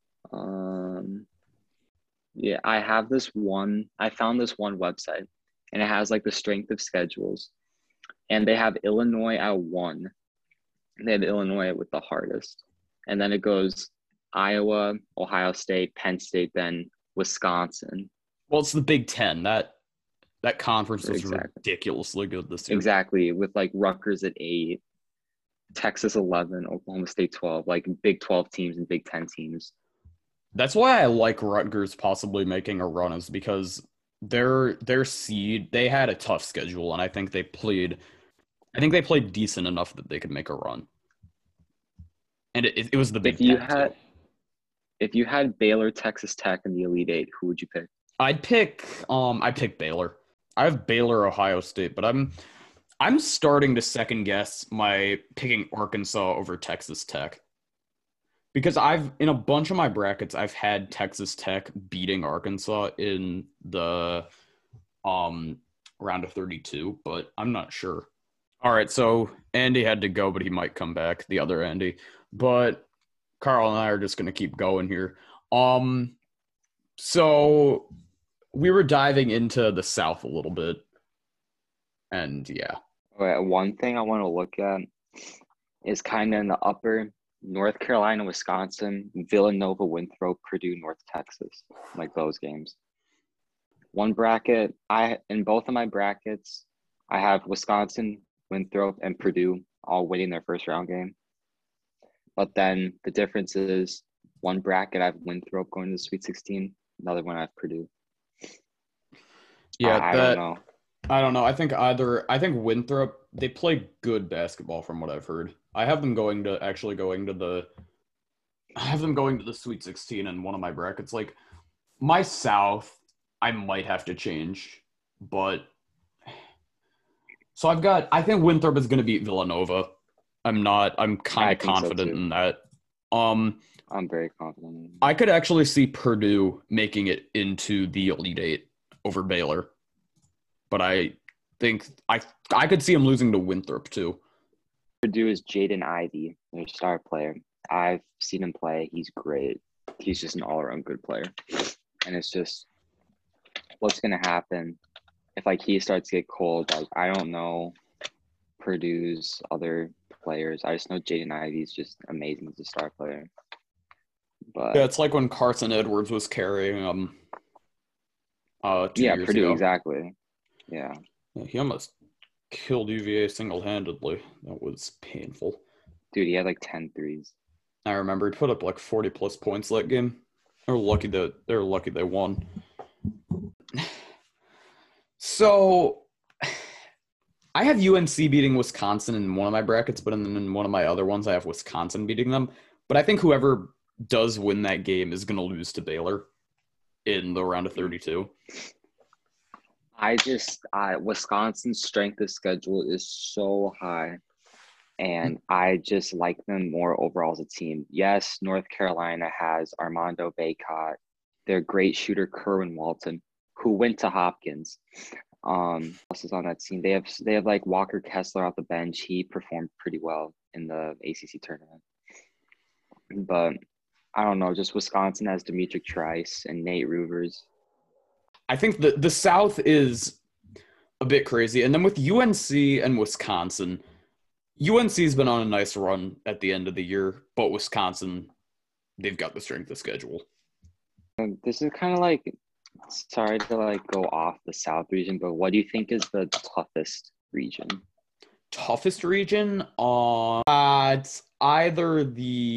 Yeah, I found this one website, and it has the strength of schedules. And they have Illinois at 1. They have Illinois with the hardest. And then it goes Iowa, Ohio State, Penn State, then Wisconsin. Well, it's the Big Ten. That conference is ridiculously good this year. Exactly, with Rutgers at 8, Texas 11, Oklahoma State 12, Big 12 teams and Big 10 teams. That's why I like Rutgers possibly making a run, is because their seed, they had a tough schedule, and I think they played decent enough that they could make a run. And it was the Big Ten. If you had Baylor, Texas Tech in the Elite Eight, who would you pick? I'd pick Baylor. I have Baylor, Ohio State, but I'm starting to second guess my picking Arkansas over Texas Tech. Because in a bunch of my brackets, I've had Texas Tech beating Arkansas in the round of 32, but I'm not sure. All right, so Andy had to go, but he might come back, the other Andy. But Carl and I are just going to keep going here. So we were diving into the South a little bit, and yeah. One thing I want to look at is kind of in the upper North Carolina, Wisconsin, Villanova, Winthrop, Purdue, North Texas, those games. One bracket, in both of my brackets, I have Wisconsin, Winthrop, and Purdue all winning their first round game. But then the difference is one bracket I have Winthrop going to the Sweet 16, another one I have Purdue. Yeah, I don't know. I don't know. I think Winthrop, they play good basketball from what I've heard. I have them going to the Sweet 16 in one of my brackets. My South, I might have to change, but so I think Winthrop is going to beat Villanova. I'm kind of confident in that. I'm very confident. I could actually see Purdue making it into the Elite Eight over Baylor. But I think I could see him losing to Winthrop too. Purdue is Jaden Ivey, their star player. I've seen him play. He's great. He's just an all-around good player. And it's just what's going to happen if he starts to get cold. I don't know Purdue's other players. I just know Jaden Ivey's just amazing as a star player. But yeah, it's like when Carson Edwards was carrying 2 years Purdue ago. Exactly. Yeah, he almost killed UVA single-handedly. That was painful. Dude, he had 10 threes. I remember he put up 40-plus points that game. They're lucky they won. So I have UNC beating Wisconsin in one of my brackets, but in one of my other ones I have Wisconsin beating them. But I think whoever does win that game is going to lose to Baylor in the round of 32. Wisconsin's strength of schedule is so high, and I just like them more overall as a team. Yes, North Carolina has Armando Bacot, their great shooter Kerwin Walton, who went to Hopkins. Else is on that team? They have like Walker Kessler off the bench. He performed pretty well in the ACC tournament. But I don't know, just Wisconsin has Demetric Trice and Nate Ruvers. I think the South is a bit crazy. And then with UNC and Wisconsin, UNC's been on a nice run at the end of the year, but Wisconsin, they've got the strength of schedule. This is kind of like, sorry to like go off the South region, but what do you think is the toughest region? Toughest region? It's either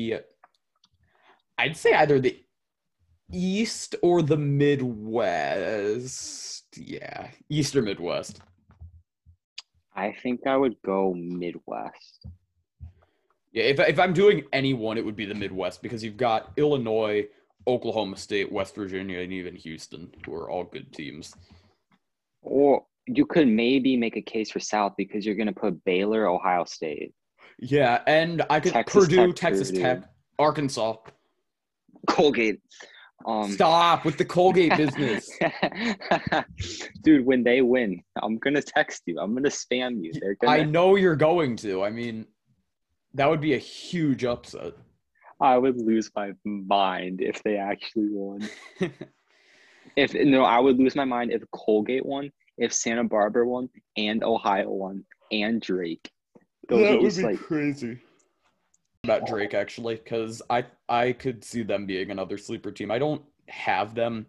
I'd say either the East or the Midwest. Yeah, East or Midwest. I think I would go Midwest. Yeah, if I'm doing any one, it would be the Midwest because you've got Illinois, Oklahoma State, West Virginia, and even Houston, who are all good teams. Or you could maybe make a case for South because you're going to put Baylor, Ohio State. Yeah, and I could Purdue, Texas Tech, Arkansas. Colgate. Stop with the Colgate business. Dude, when they win, I'm going to text you. I'm going to spam you. I know you're going to. I mean, that would be a huge upset. I would lose my mind if they actually won. I would lose my mind if Colgate won, if Santa Barbara won, and Ohio won, and Drake. That would be crazy. About Drake, actually, because I could see them being another sleeper team. I don't have them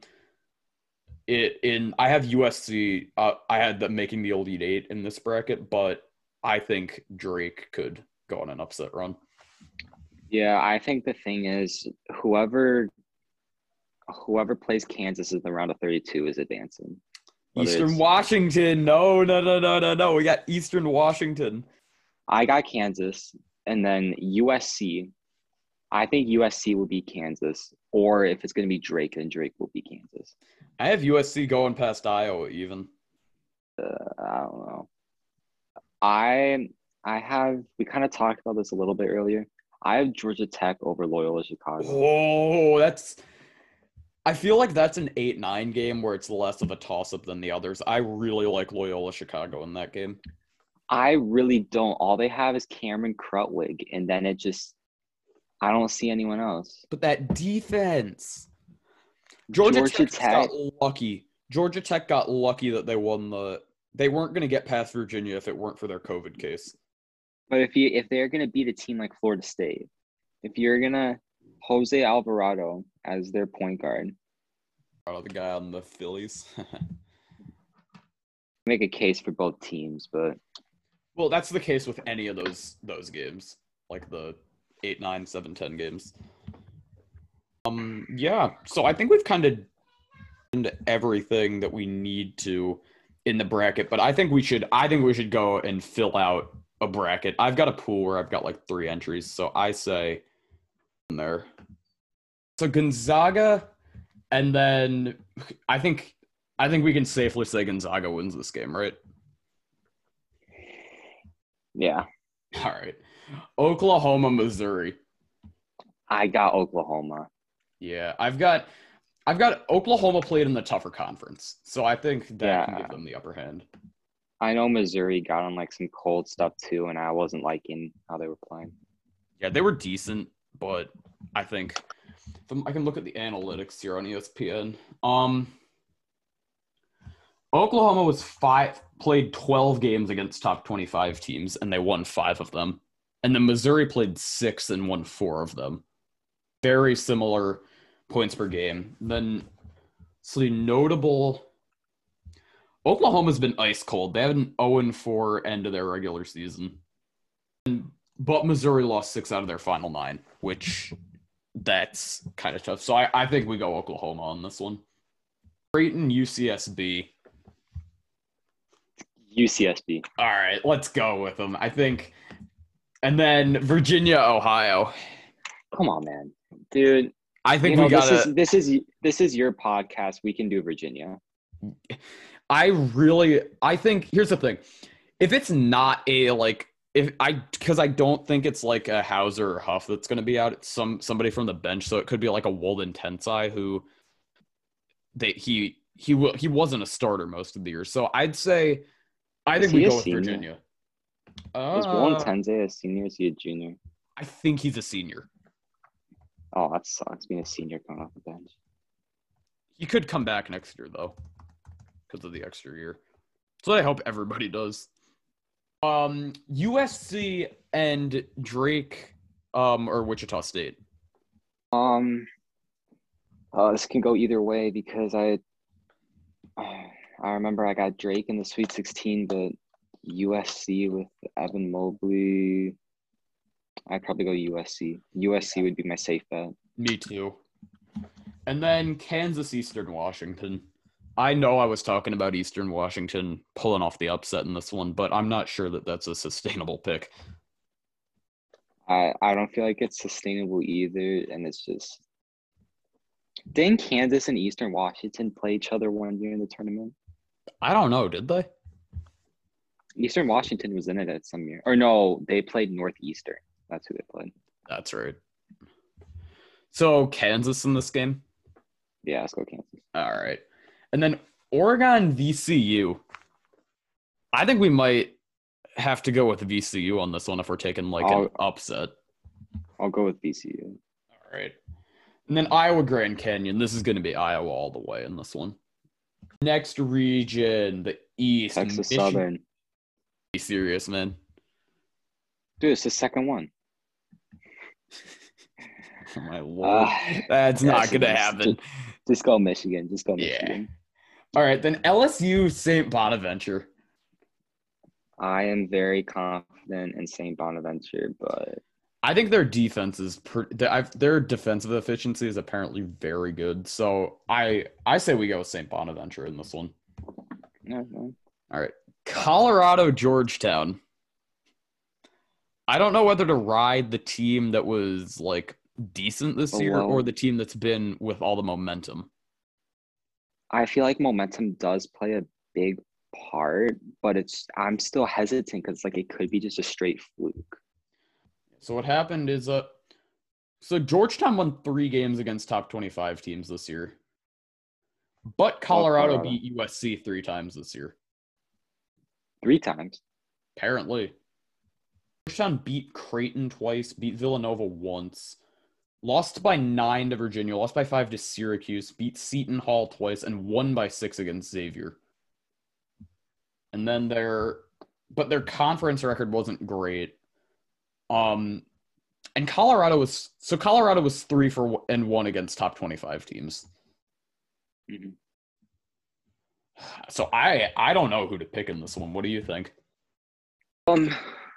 I have USC. I had them making the Elite Eight in this bracket, but I think Drake could go on an upset run. Yeah, I think the thing is whoever plays Kansas in the round of 32 is advancing. Eastern Washington. No. We got Eastern Washington. I got Kansas, and then USC. I think USC will be Kansas, or if it's going to be Drake, then Drake will be Kansas. I have USC going past Iowa even. I don't know. We kind of talked about this a little bit earlier. I have Georgia Tech over Loyola Chicago. Oh, I feel like that's an 8-9 game where it's less of a toss-up than the others. I really like Loyola Chicago in that game. I really don't. All they have is Cameron Krutwig, and then I don't see anyone else. But that defense. Georgia Tech got lucky. Georgia Tech got lucky that they won they weren't going to get past Virginia if it weren't for their COVID case. But if they're going to beat a team like Florida State, if you're going to Jose Alvarado as their point guard. The guy on the Phillies. Make a case for both teams, but. Well, that's the case with any of those games, like the 8, 9, 7, 10 games. Yeah, so I think we've kind of done everything that we need to in the bracket, but I think we should go and fill out a bracket. I've got a pool where I've got like 3 entries, so I say in there. So Gonzaga, and then I think we can safely say Gonzaga wins this game, right? Yeah. All right. Oklahoma, Missouri. I got Oklahoma. Yeah, I've got Oklahoma played in the tougher conference, so I think that can give them the upper hand. I know Missouri got on like some cold stuff too, and I wasn't liking how they were playing. Yeah, they were decent, but I think I can look at the analytics here on ESPN. Oklahoma played 12 games against top 25 teams, and they won 5 of them. And then Missouri played 6 and won 4 of them. Very similar points per game. Then, so the notable, Oklahoma's been ice cold. They have an 0-4 end of their regular season. But Missouri lost 6 out of their final 9, which that's kind of tough. So I think we go Oklahoma on this one. Creighton, UCSB. UCSB. All right, let's go with them. I think, and then Virginia, Ohio. Come on, man, dude. I think we gotta. This is your podcast. We can do Virginia. I think here's the thing. If it's not because I don't think it's like a Hauser or Huff that's going to be out. It's somebody from the bench, so it could be like a Walden Tensai who he wasn't a starter most of the year. So I think we go with Virginia. Is Walden Tensai a senior? Is he a junior? I think he's a senior. Oh, that sucks being a senior coming off the bench. He could come back next year though, because of the extra year. So I hope everybody does. USC and Drake, or Wichita State. This can go either way because I remember I got Drake in the Sweet 16, but USC with Evan Mobley, I'd probably go USC. USC would be my safe bet. Me too. And then Kansas, Eastern Washington. I know I was talking about Eastern Washington pulling off the upset in this one, but I'm not sure that that's a sustainable pick. I don't feel like it's sustainable either, and it's just – didn't Kansas and Eastern Washington play each other one year in the tournament? I don't know. Did they? Eastern Washington was in it at some year. Or no, they played Northeastern. That's who they played. That's right. So Kansas in this game? Yeah, let's go Kansas. All right. And then Oregon, VCU. I think we might have to go with VCU on this one if we're taking an upset. I'll go with VCU. All right. And then Iowa, Grand Canyon. This is going to be Iowa all the way in this one. Next region, the East. Texas Southern. Be serious, man. Dude, it's the second one. Oh, my Lord. That's not going to happen. Just go Michigan. Just go Michigan. Yeah. All right, then LSU, St. Bonaventure. I am very confident in St. Bonaventure, but I think their defense is their defensive efficiency is apparently very good. So I say we go with St. Bonaventure in this one. No. All right, Colorado, Georgetown. I don't know whether to ride the team that was decent this year or the team that's been with all the momentum. I feel like momentum does play a big part, but I'm still hesitant because it could be just a straight fluke. So what happened is so Georgetown won 3 games against top 25 teams this year, but Colorado beat USC 3 times this year. 3 times? Apparently. Georgetown beat Creighton twice, beat Villanova once, lost by 9 to Virginia, lost by 5 to Syracuse, beat Seton Hall twice, and won by 6 against Xavier. And then their conference record wasn't great. And Colorado was 3-1 against top 25 teams. Mm-hmm. So I don't know who to pick in this one. What do you think? Let's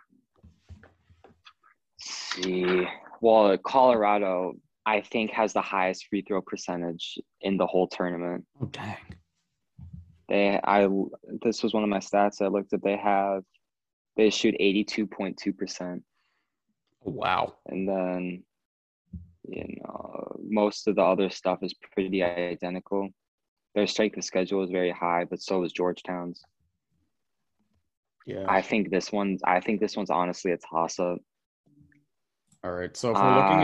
see. Well, Colorado, I think, has the highest free throw percentage in the whole tournament. Oh, dang. This was one of my stats I looked at. They shoot 82.2%. Wow. And then, most of the other stuff is pretty identical. Their strength of schedule is very high, but so is Georgetown's. Yeah. I think this one's honestly a toss-up. All right. So if we're looking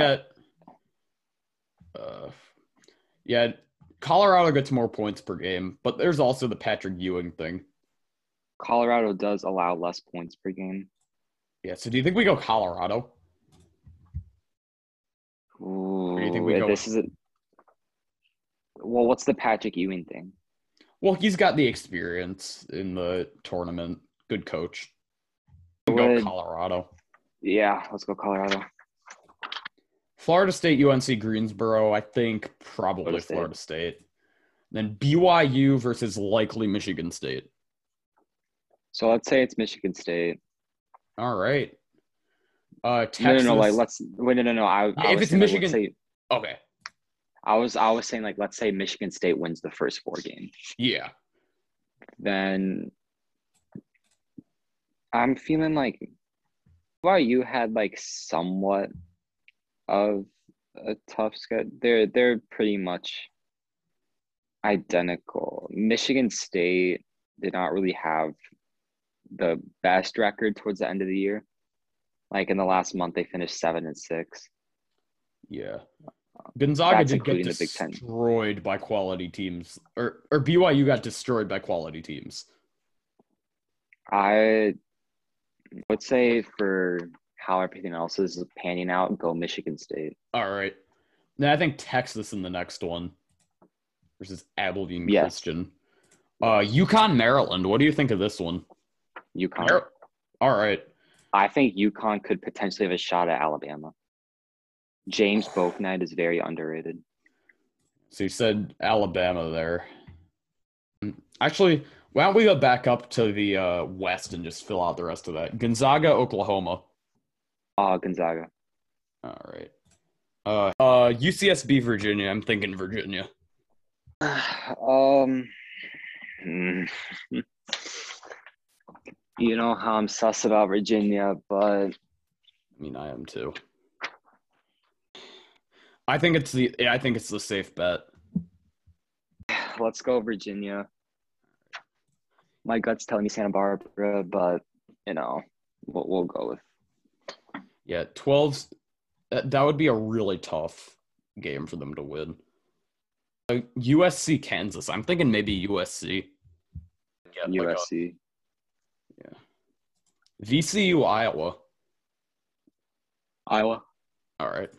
at Colorado gets more points per game, but there's also the Patrick Ewing thing. Colorado does allow less points per game. Yeah. So do you think we go Colorado? Ooh, or do you think we go? Well, what's the Patrick Ewing thing? Well, he's got the experience in the tournament. Good coach. Go Colorado. Yeah, let's go Colorado. Florida State, UNC Greensboro, I think probably Florida State. Then BYU versus likely Michigan State. So let's say it's Michigan State. All right. Texas. No. If it's Michigan, Okay. I was saying, like, let's say Michigan State wins the first 4 games. Yeah. Then I'm feeling like BYU had like somewhat of a tough schedule. They're pretty much identical. Michigan State did not really have the best record towards the end of the year. Like in the last month, they finished 7-6. Yeah. Gonzaga That's did get including the Big Ten. destroyed by quality teams, or BYU got destroyed by quality teams. I would say for how everything else is panning out, go Michigan State. All right. Now I think Texas in the next one versus Abilene Yes. Christian. UConn, Maryland. What do you think of this one? UConn. All right. I think UConn could potentially have a shot at Alabama. James Bouknight is very underrated. So you said Alabama there. Actually, why don't we go back up to the West and just fill out the rest of that? Gonzaga, Oklahoma. Gonzaga. All right. UCSB, Virginia. I'm thinking Virginia. You know how I'm sus about Virginia, but I mean, I am too. I think it's the safe bet. Let's go Virginia. My gut's telling me Santa Barbara, but you know, we'll go with. Yeah, 12's that would be a really tough game for them to win. USC, Kansas. I'm thinking maybe USC. USC. Yeah. VCU, Iowa. Iowa. All right.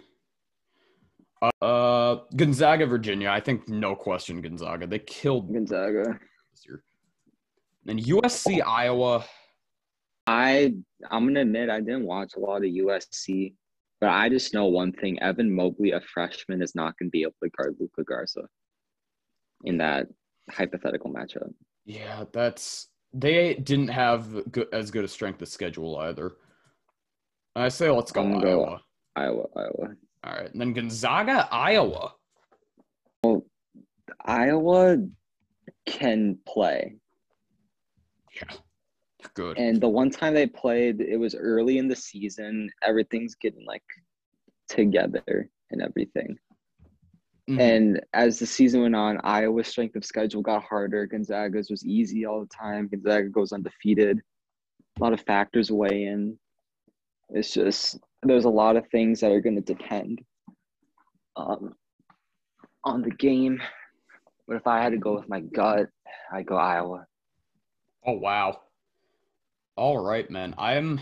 Gonzaga, Virginia. I think no question Gonzaga. They killed Gonzaga. This year. And USC, Iowa. I'm gonna admit I didn't watch a lot of USC, but I just know one thing: Evan Mobley, a freshman, is not going to be able to guard Luka Garza in that hypothetical matchup. Yeah, they didn't have as good a strength of schedule either. I say let's go Iowa. Iowa. All right, and then Gonzaga, Iowa. Well, Iowa can play. Yeah, good. And the one time they played, it was early in the season. Everything's getting like together and everything. Mm-hmm. And as the season went on, Iowa's strength of schedule got harder. Gonzaga's was easy all the time. Gonzaga goes undefeated. A lot of factors weigh in. It's just there's a lot of things that are going to depend on the game. But if I had to go with my gut, I'd go Iowa. Oh, wow. All right, man. I'm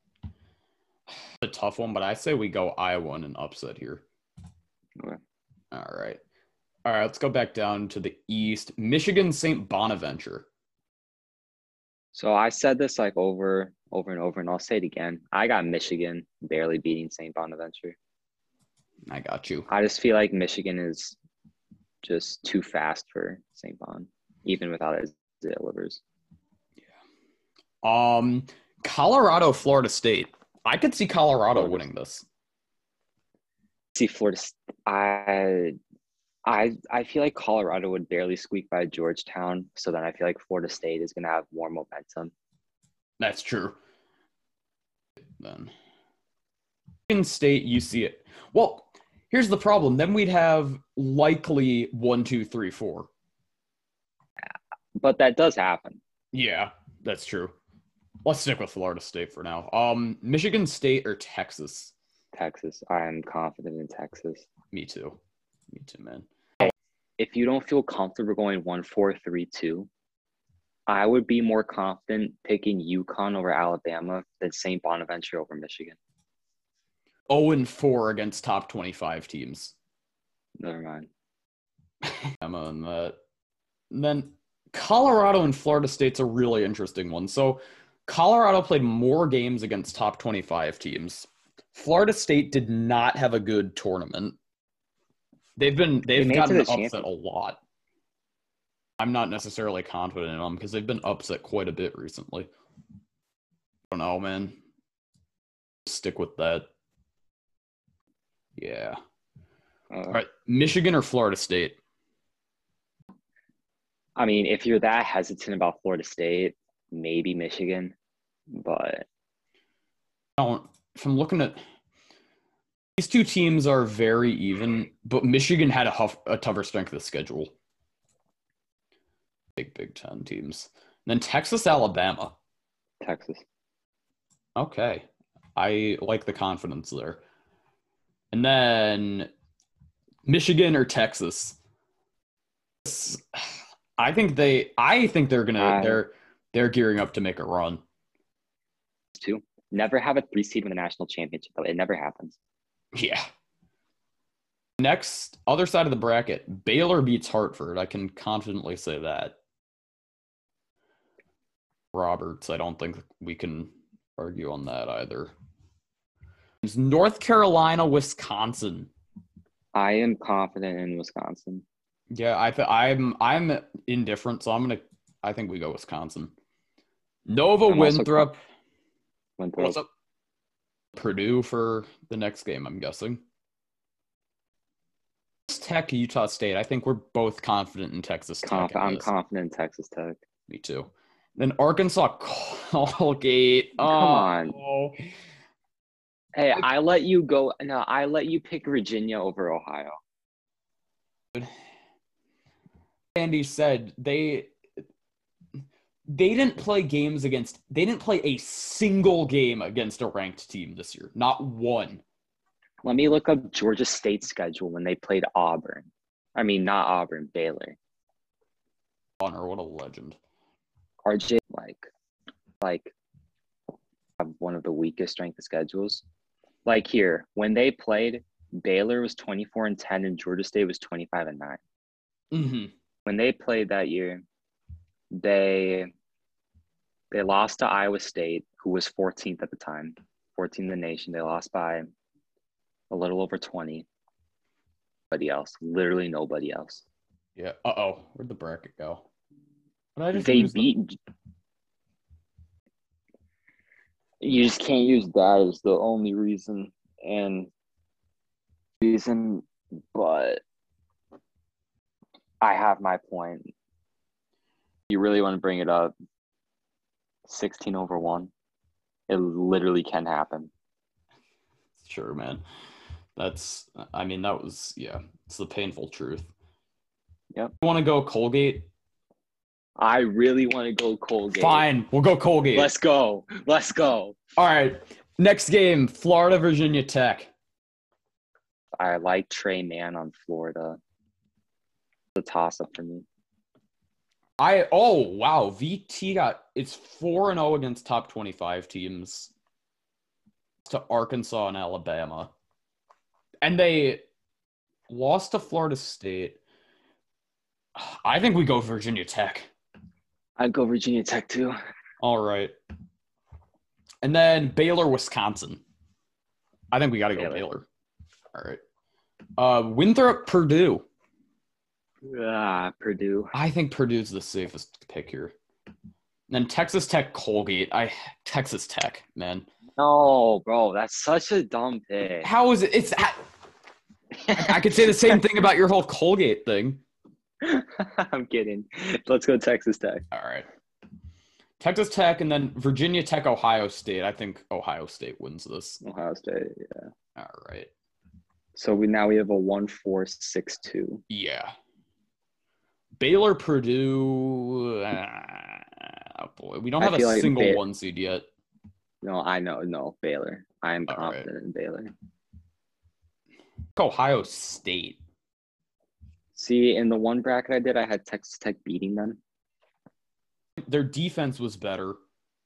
a tough one, but I say we go Iowa in an upset here. Okay. All right, let's go back down to the East. Michigan, St. Bonaventure. So I said this like over and over, and I'll say it again. I got Michigan barely beating St. Bonaventure. I got you. I just feel like Michigan is just too fast for St. Bon, even without Isaiah Livers. Yeah. Colorado, Florida State. I could see Colorado winning this. See Florida. I feel like Colorado would barely squeak by Georgetown, so then I feel like Florida State is going to have more momentum. That's true. Then Michigan State, you see it. Well, here's the problem. Then we'd have likely 1, 2, 3, 4. But that does happen. Yeah, that's true. Let's stick with Florida State for now. Michigan State or Texas? Texas. I am confident in Texas. Me too, man. If you don't feel comfortable going 1-4-3-2, I would be more confident picking UConn over Alabama than St. Bonaventure over Michigan. 0-4 against top 25 teams. Never mind. I'm on that. And then Colorado and Florida State's a really interesting one. So Colorado played more games against top 25 teams. Florida State did not have a good tournament. They've gotten upset a lot. I'm not necessarily confident in them because they've been upset quite a bit recently. I don't know, man. Stick with that. Yeah. All right, Michigan or Florida State? I mean, if you're that hesitant about Florida State, maybe Michigan, but if I'm looking at these two teams are very even, but Michigan had a tougher strength of schedule. Big Ten teams. And then Texas, Alabama. Texas. Okay. I like the confidence there. And then Michigan or Texas. I think they're gonna they're gearing up to make a run. Two. Never have a 3 seed win the national championship, though. It never happens. Yeah. Next, other side of the bracket, Baylor beats Hartford. I can confidently say that. Roberts, I don't think we can argue on that either. It's North Carolina, Wisconsin. I am confident in Wisconsin. Yeah, I'm indifferent, so I think we go Wisconsin. Nova Winthrop. What's up? Purdue for the next game, I'm guessing. Tech, Utah State. I think we're both confident in Texas Tech. I'm confident in Texas Tech. Me too. Then Arkansas, Colgate. Come on. Hey, I let you go. No, I let you pick Virginia over Ohio. Andy said they didn't play a single game against a ranked team this year. Not one. Let me look up Georgia State's schedule when they played Auburn. I mean, not Auburn, Baylor. Honor, what a legend. RJ, have one of the weakest strength of schedules. Like here, when they played, Baylor was 24-10 and Georgia State was 25-9. Mm-hmm. When they played that year, they lost to Iowa State, who was 14th at the time, 14th in the nation. They lost by a little over 20. Nobody else, literally nobody else. Yeah. Where'd the bracket go? They beat. You just can't use that as the only reason, but I have my point. You really want to bring it up? 16-1. It literally can happen. Sure, man. It's the painful truth. Yep. You want to go Colgate? I really want to go Colgate. Fine, we'll go Colgate. Let's go. All right. Next game, Florida, Virginia Tech. I like Trey Mann on Florida. It's a toss-up for me. VT it's 4-0 against top 25 teams to Arkansas and Alabama. And they lost to Florida State. I think we go Virginia Tech. I'd go Virginia Tech too. All right. And then Baylor, Wisconsin. I think we got to go Baylor. All right. Winthrop, Purdue. Purdue. I think Purdue's the safest pick here. And then Texas Tech, Colgate. Texas Tech, man. No, bro, that's such a dumb pick. How is it? I could say the same thing about your whole Colgate thing. I'm kidding. Let's go Texas Tech. All right. Texas Tech and then Virginia Tech, Ohio State. I think Ohio State wins this. Ohio State, yeah. All right. So we have a 1-4-6-2. Yeah. Baylor, Purdue. Boy, we don't have a single 1 seed yet. No, I know. No, Baylor. I am confident in Baylor. Ohio State. See, in the one bracket I did, I had Texas Tech beating them. Their defense was better.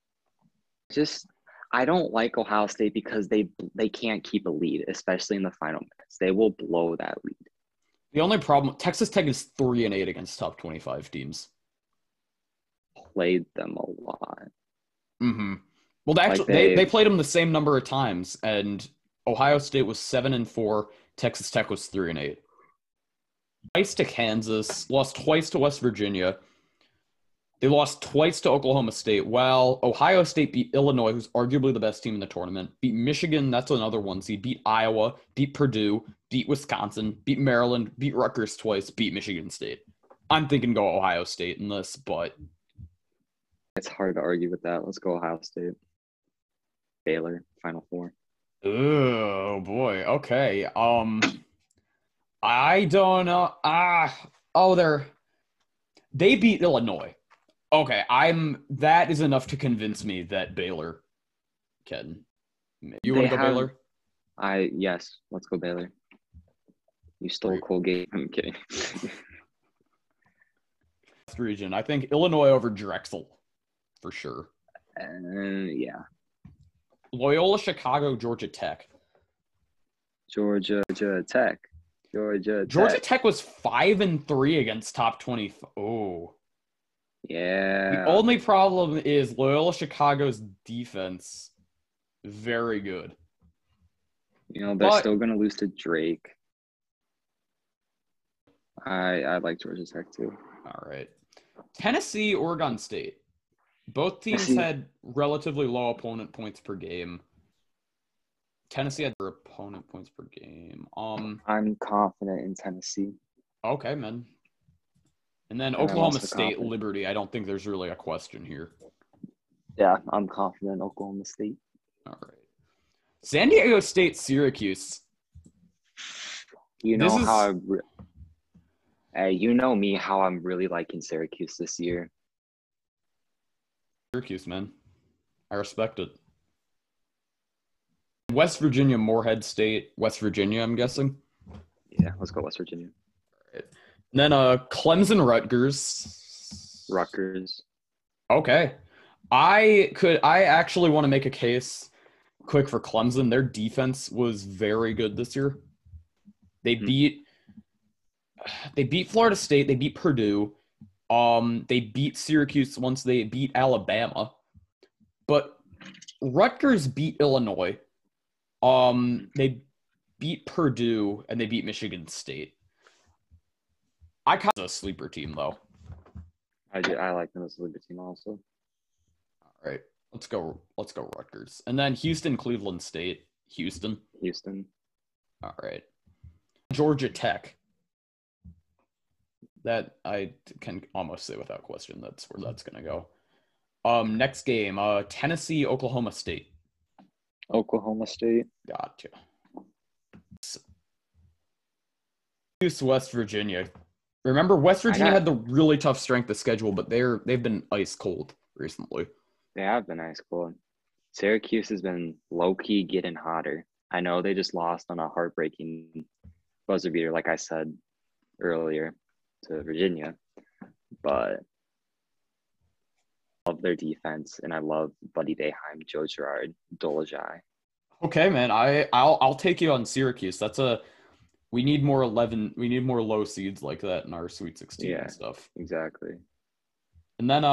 I don't like Ohio State because they can't keep a lead, especially in the final minutes. They will blow that lead. The only problem, Texas Tech is 3-8 against top 25 teams. Played them a lot. Mm-hmm. Well, actually, they played them the same number of times, and Ohio State was 7-4. Texas Tech was 3-8. Twice to Kansas, lost twice to West Virginia. They lost twice to Oklahoma State. Well, Ohio State beat Illinois, who's arguably the best team in the tournament. Beat Michigan, that's another one seed. Beat Iowa, beat Purdue, beat Wisconsin, beat Maryland, beat Rutgers twice, beat Michigan State. I'm thinking go Ohio State in this, but it's hard to argue with that. Let's go Ohio State. Baylor, Final Four. Oh boy. Okay. I don't know. They beat Illinois. Okay, that is enough to convince me that Baylor can. You want to go Baylor? Yes, let's go Baylor. You stole Colgate. I'm kidding. Region. I think Illinois over Drexel for sure. Yeah. Loyola Chicago, Georgia Tech. Georgia Tech was 5-3 against top 20. Oh. Yeah. The only problem is Loyola Chicago's defense. Very good. They're still going to lose to Drake. I like Georgia Tech too. All right. Tennessee, Oregon State. Both teams had relatively low opponent points per game. Tennessee had their opponent points per game. I'm confident in Tennessee. Okay, man. And then Oklahoma State, Liberty. I don't think there's really a question here. Yeah, I'm confident in Oklahoma State. All right. San Diego State, Syracuse. You know me, how I'm really liking Syracuse this year. Syracuse, man. I respect it. West Virginia, Morehead State. West Virginia, I'm guessing. Yeah, let's go West Virginia. All right. And then Clemson, Rutgers. Okay. I actually want to make a case quick for Clemson. Their defense was very good this year. They beat Florida State, they beat Purdue. They beat Syracuse once, they beat Alabama. But Rutgers beat Illinois. They beat Purdue and they beat Michigan State. I kind of a sleeper team though. I like them as a sleeper team also. All right, let's go Rutgers. And then Houston, Cleveland State. Houston. All right. Georgia Tech. That I can almost say without question that's where that's gonna go. Next game, Tennessee, Oklahoma State. Oklahoma State. Gotcha. West Virginia. Remember, West Virginia had the really tough strength of schedule, but they've been ice cold recently. They have been ice cold. Syracuse has been low-key getting hotter. I know they just lost on a heartbreaking buzzer beater, like I said earlier, to Virginia. But I love their defense, and I love Buddy Boeheim, Joe Girard, Dolezaj. Okay, man. I'll take you on Syracuse. We need more low seeds like that in our Sweet 16 and stuff. Exactly. And then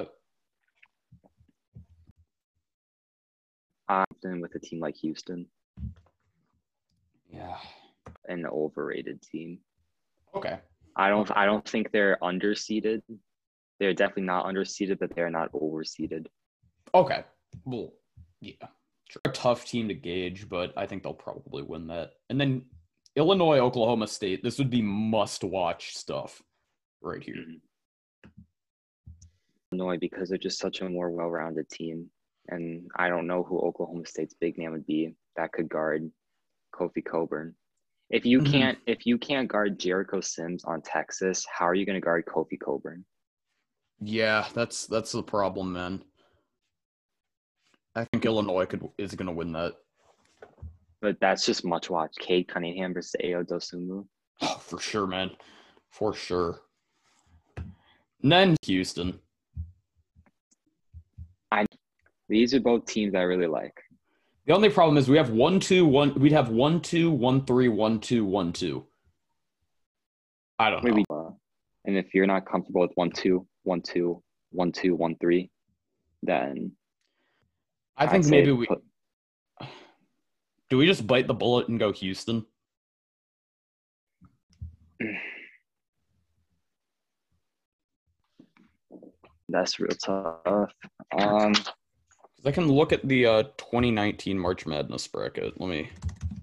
I'm with a team like Houston. Yeah. An overrated team. Okay. I don't think they're underseeded. They're definitely not underseeded, but they're not overseeded. Okay. Well, yeah. Sure. A tough team to gauge, but I think they'll probably win that. And then Illinois, Oklahoma State. This would be must-watch stuff right here. Illinois, because they're just such a more well-rounded team. And I don't know who Oklahoma State's big man would be that could guard Kofi Cockburn. If you can't guard Jericho Sims on Texas, how are you going to guard Kofi Cockburn? Yeah, that's the problem, man. I think Illinois is going to win that. But that's just much watch. Cade Cunningham versus Ayo Dosunmu. Oh, for sure, man. For sure. And then Houston. These are both teams I really like. The only problem is we have 1-2-1. We'd have 1-2, 1-3, 1-2, 1-2. I don't know. And if you're not comfortable with 1-2, 1-2, 1-2, 1-3, then I think maybe we do we just bite the bullet and go Houston? That's real tough. I can look at the 2019 March Madness bracket. Let me.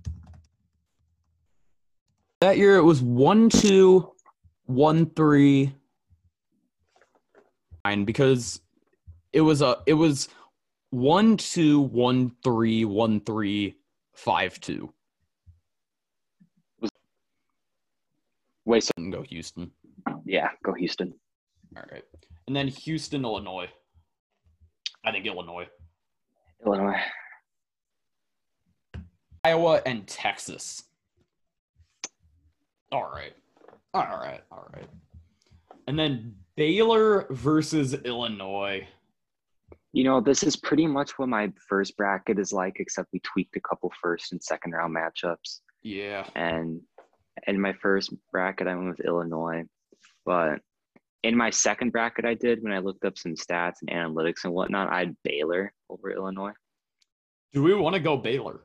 That year it was 1-2, 1-3, 9 because it was 1-2, 1-3, 1-3, 5-2. Wait, so Go Houston. yeah, go Houston. All right, and then Houston, Illinois. I think Illinois. Iowa and Texas. All right. And then Baylor versus Illinois. You know, this is pretty much what my first bracket is like, except we tweaked a couple first and second round matchups. Yeah. And in my first bracket, I went with Illinois. But in my second bracket I did, when I looked up some stats and analytics and whatnot, I had Baylor over Illinois. Do we want to go Baylor?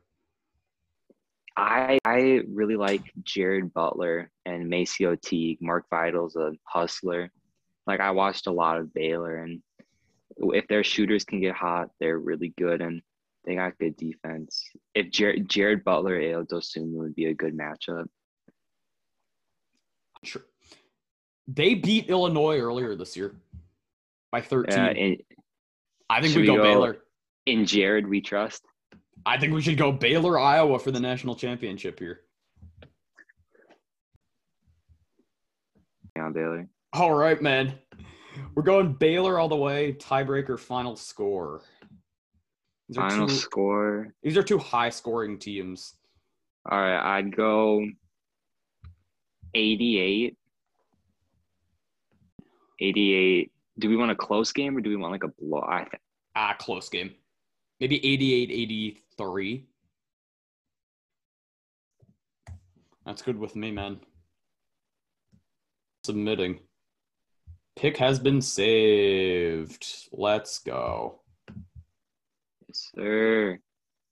I really like Jared Butler and Maceo Teague. Mark Vidal's a hustler. Like, I watched a lot of Baylor, and if their shooters can get hot, they're really good, and they got good defense. If Jared Butler, Ayo Dosunmu would be a good matchup. Sure. They beat Illinois earlier this year by 13. I think we go Baylor. In Jared, we trust. I think we should go Baylor, Iowa for the national championship here. Yeah, Baylor. All right, man. We're going Baylor all the way. Tiebreaker, final score. Score. These are two high-scoring teams. All right, I'd go 88. 88. Do we want a close game or do we want like a blow? Close game. Maybe 88-83. That's good with me, man. Submitting. Pick has been saved. Let's go. Yes, sir.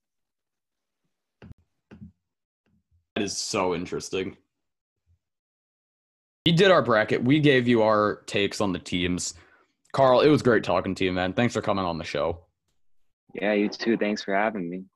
That is so interesting. We did our bracket. We gave you our takes on the teams. Carl, it was great talking to you, man. Thanks for coming on the show. Yeah, you too. Thanks for having me.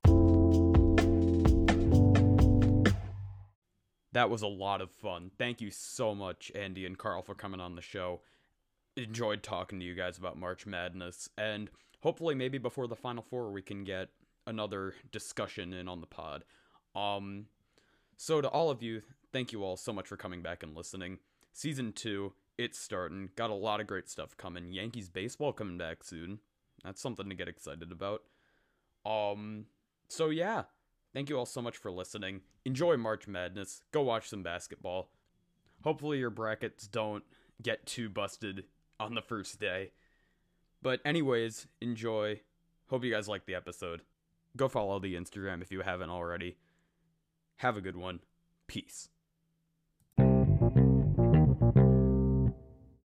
That was a lot of fun. Thank you so much, Andy and Carl, for coming on the show. Enjoyed talking to you guys about March Madness, and hopefully maybe before the Final Four we can get another discussion in on the pod. So to all of you, thank you all so much for coming back and listening. Season 2, it's starting. Got a lot of great stuff coming. Yankees baseball coming back soon. That's something to get excited about. So yeah, thank you all so much for listening. Enjoy March Madness. Go watch some basketball. Hopefully your brackets don't get too busted on the first day. But anyways, enjoy. Hope you guys liked the episode. Go follow the Instagram if you haven't already. Have a good one. Peace.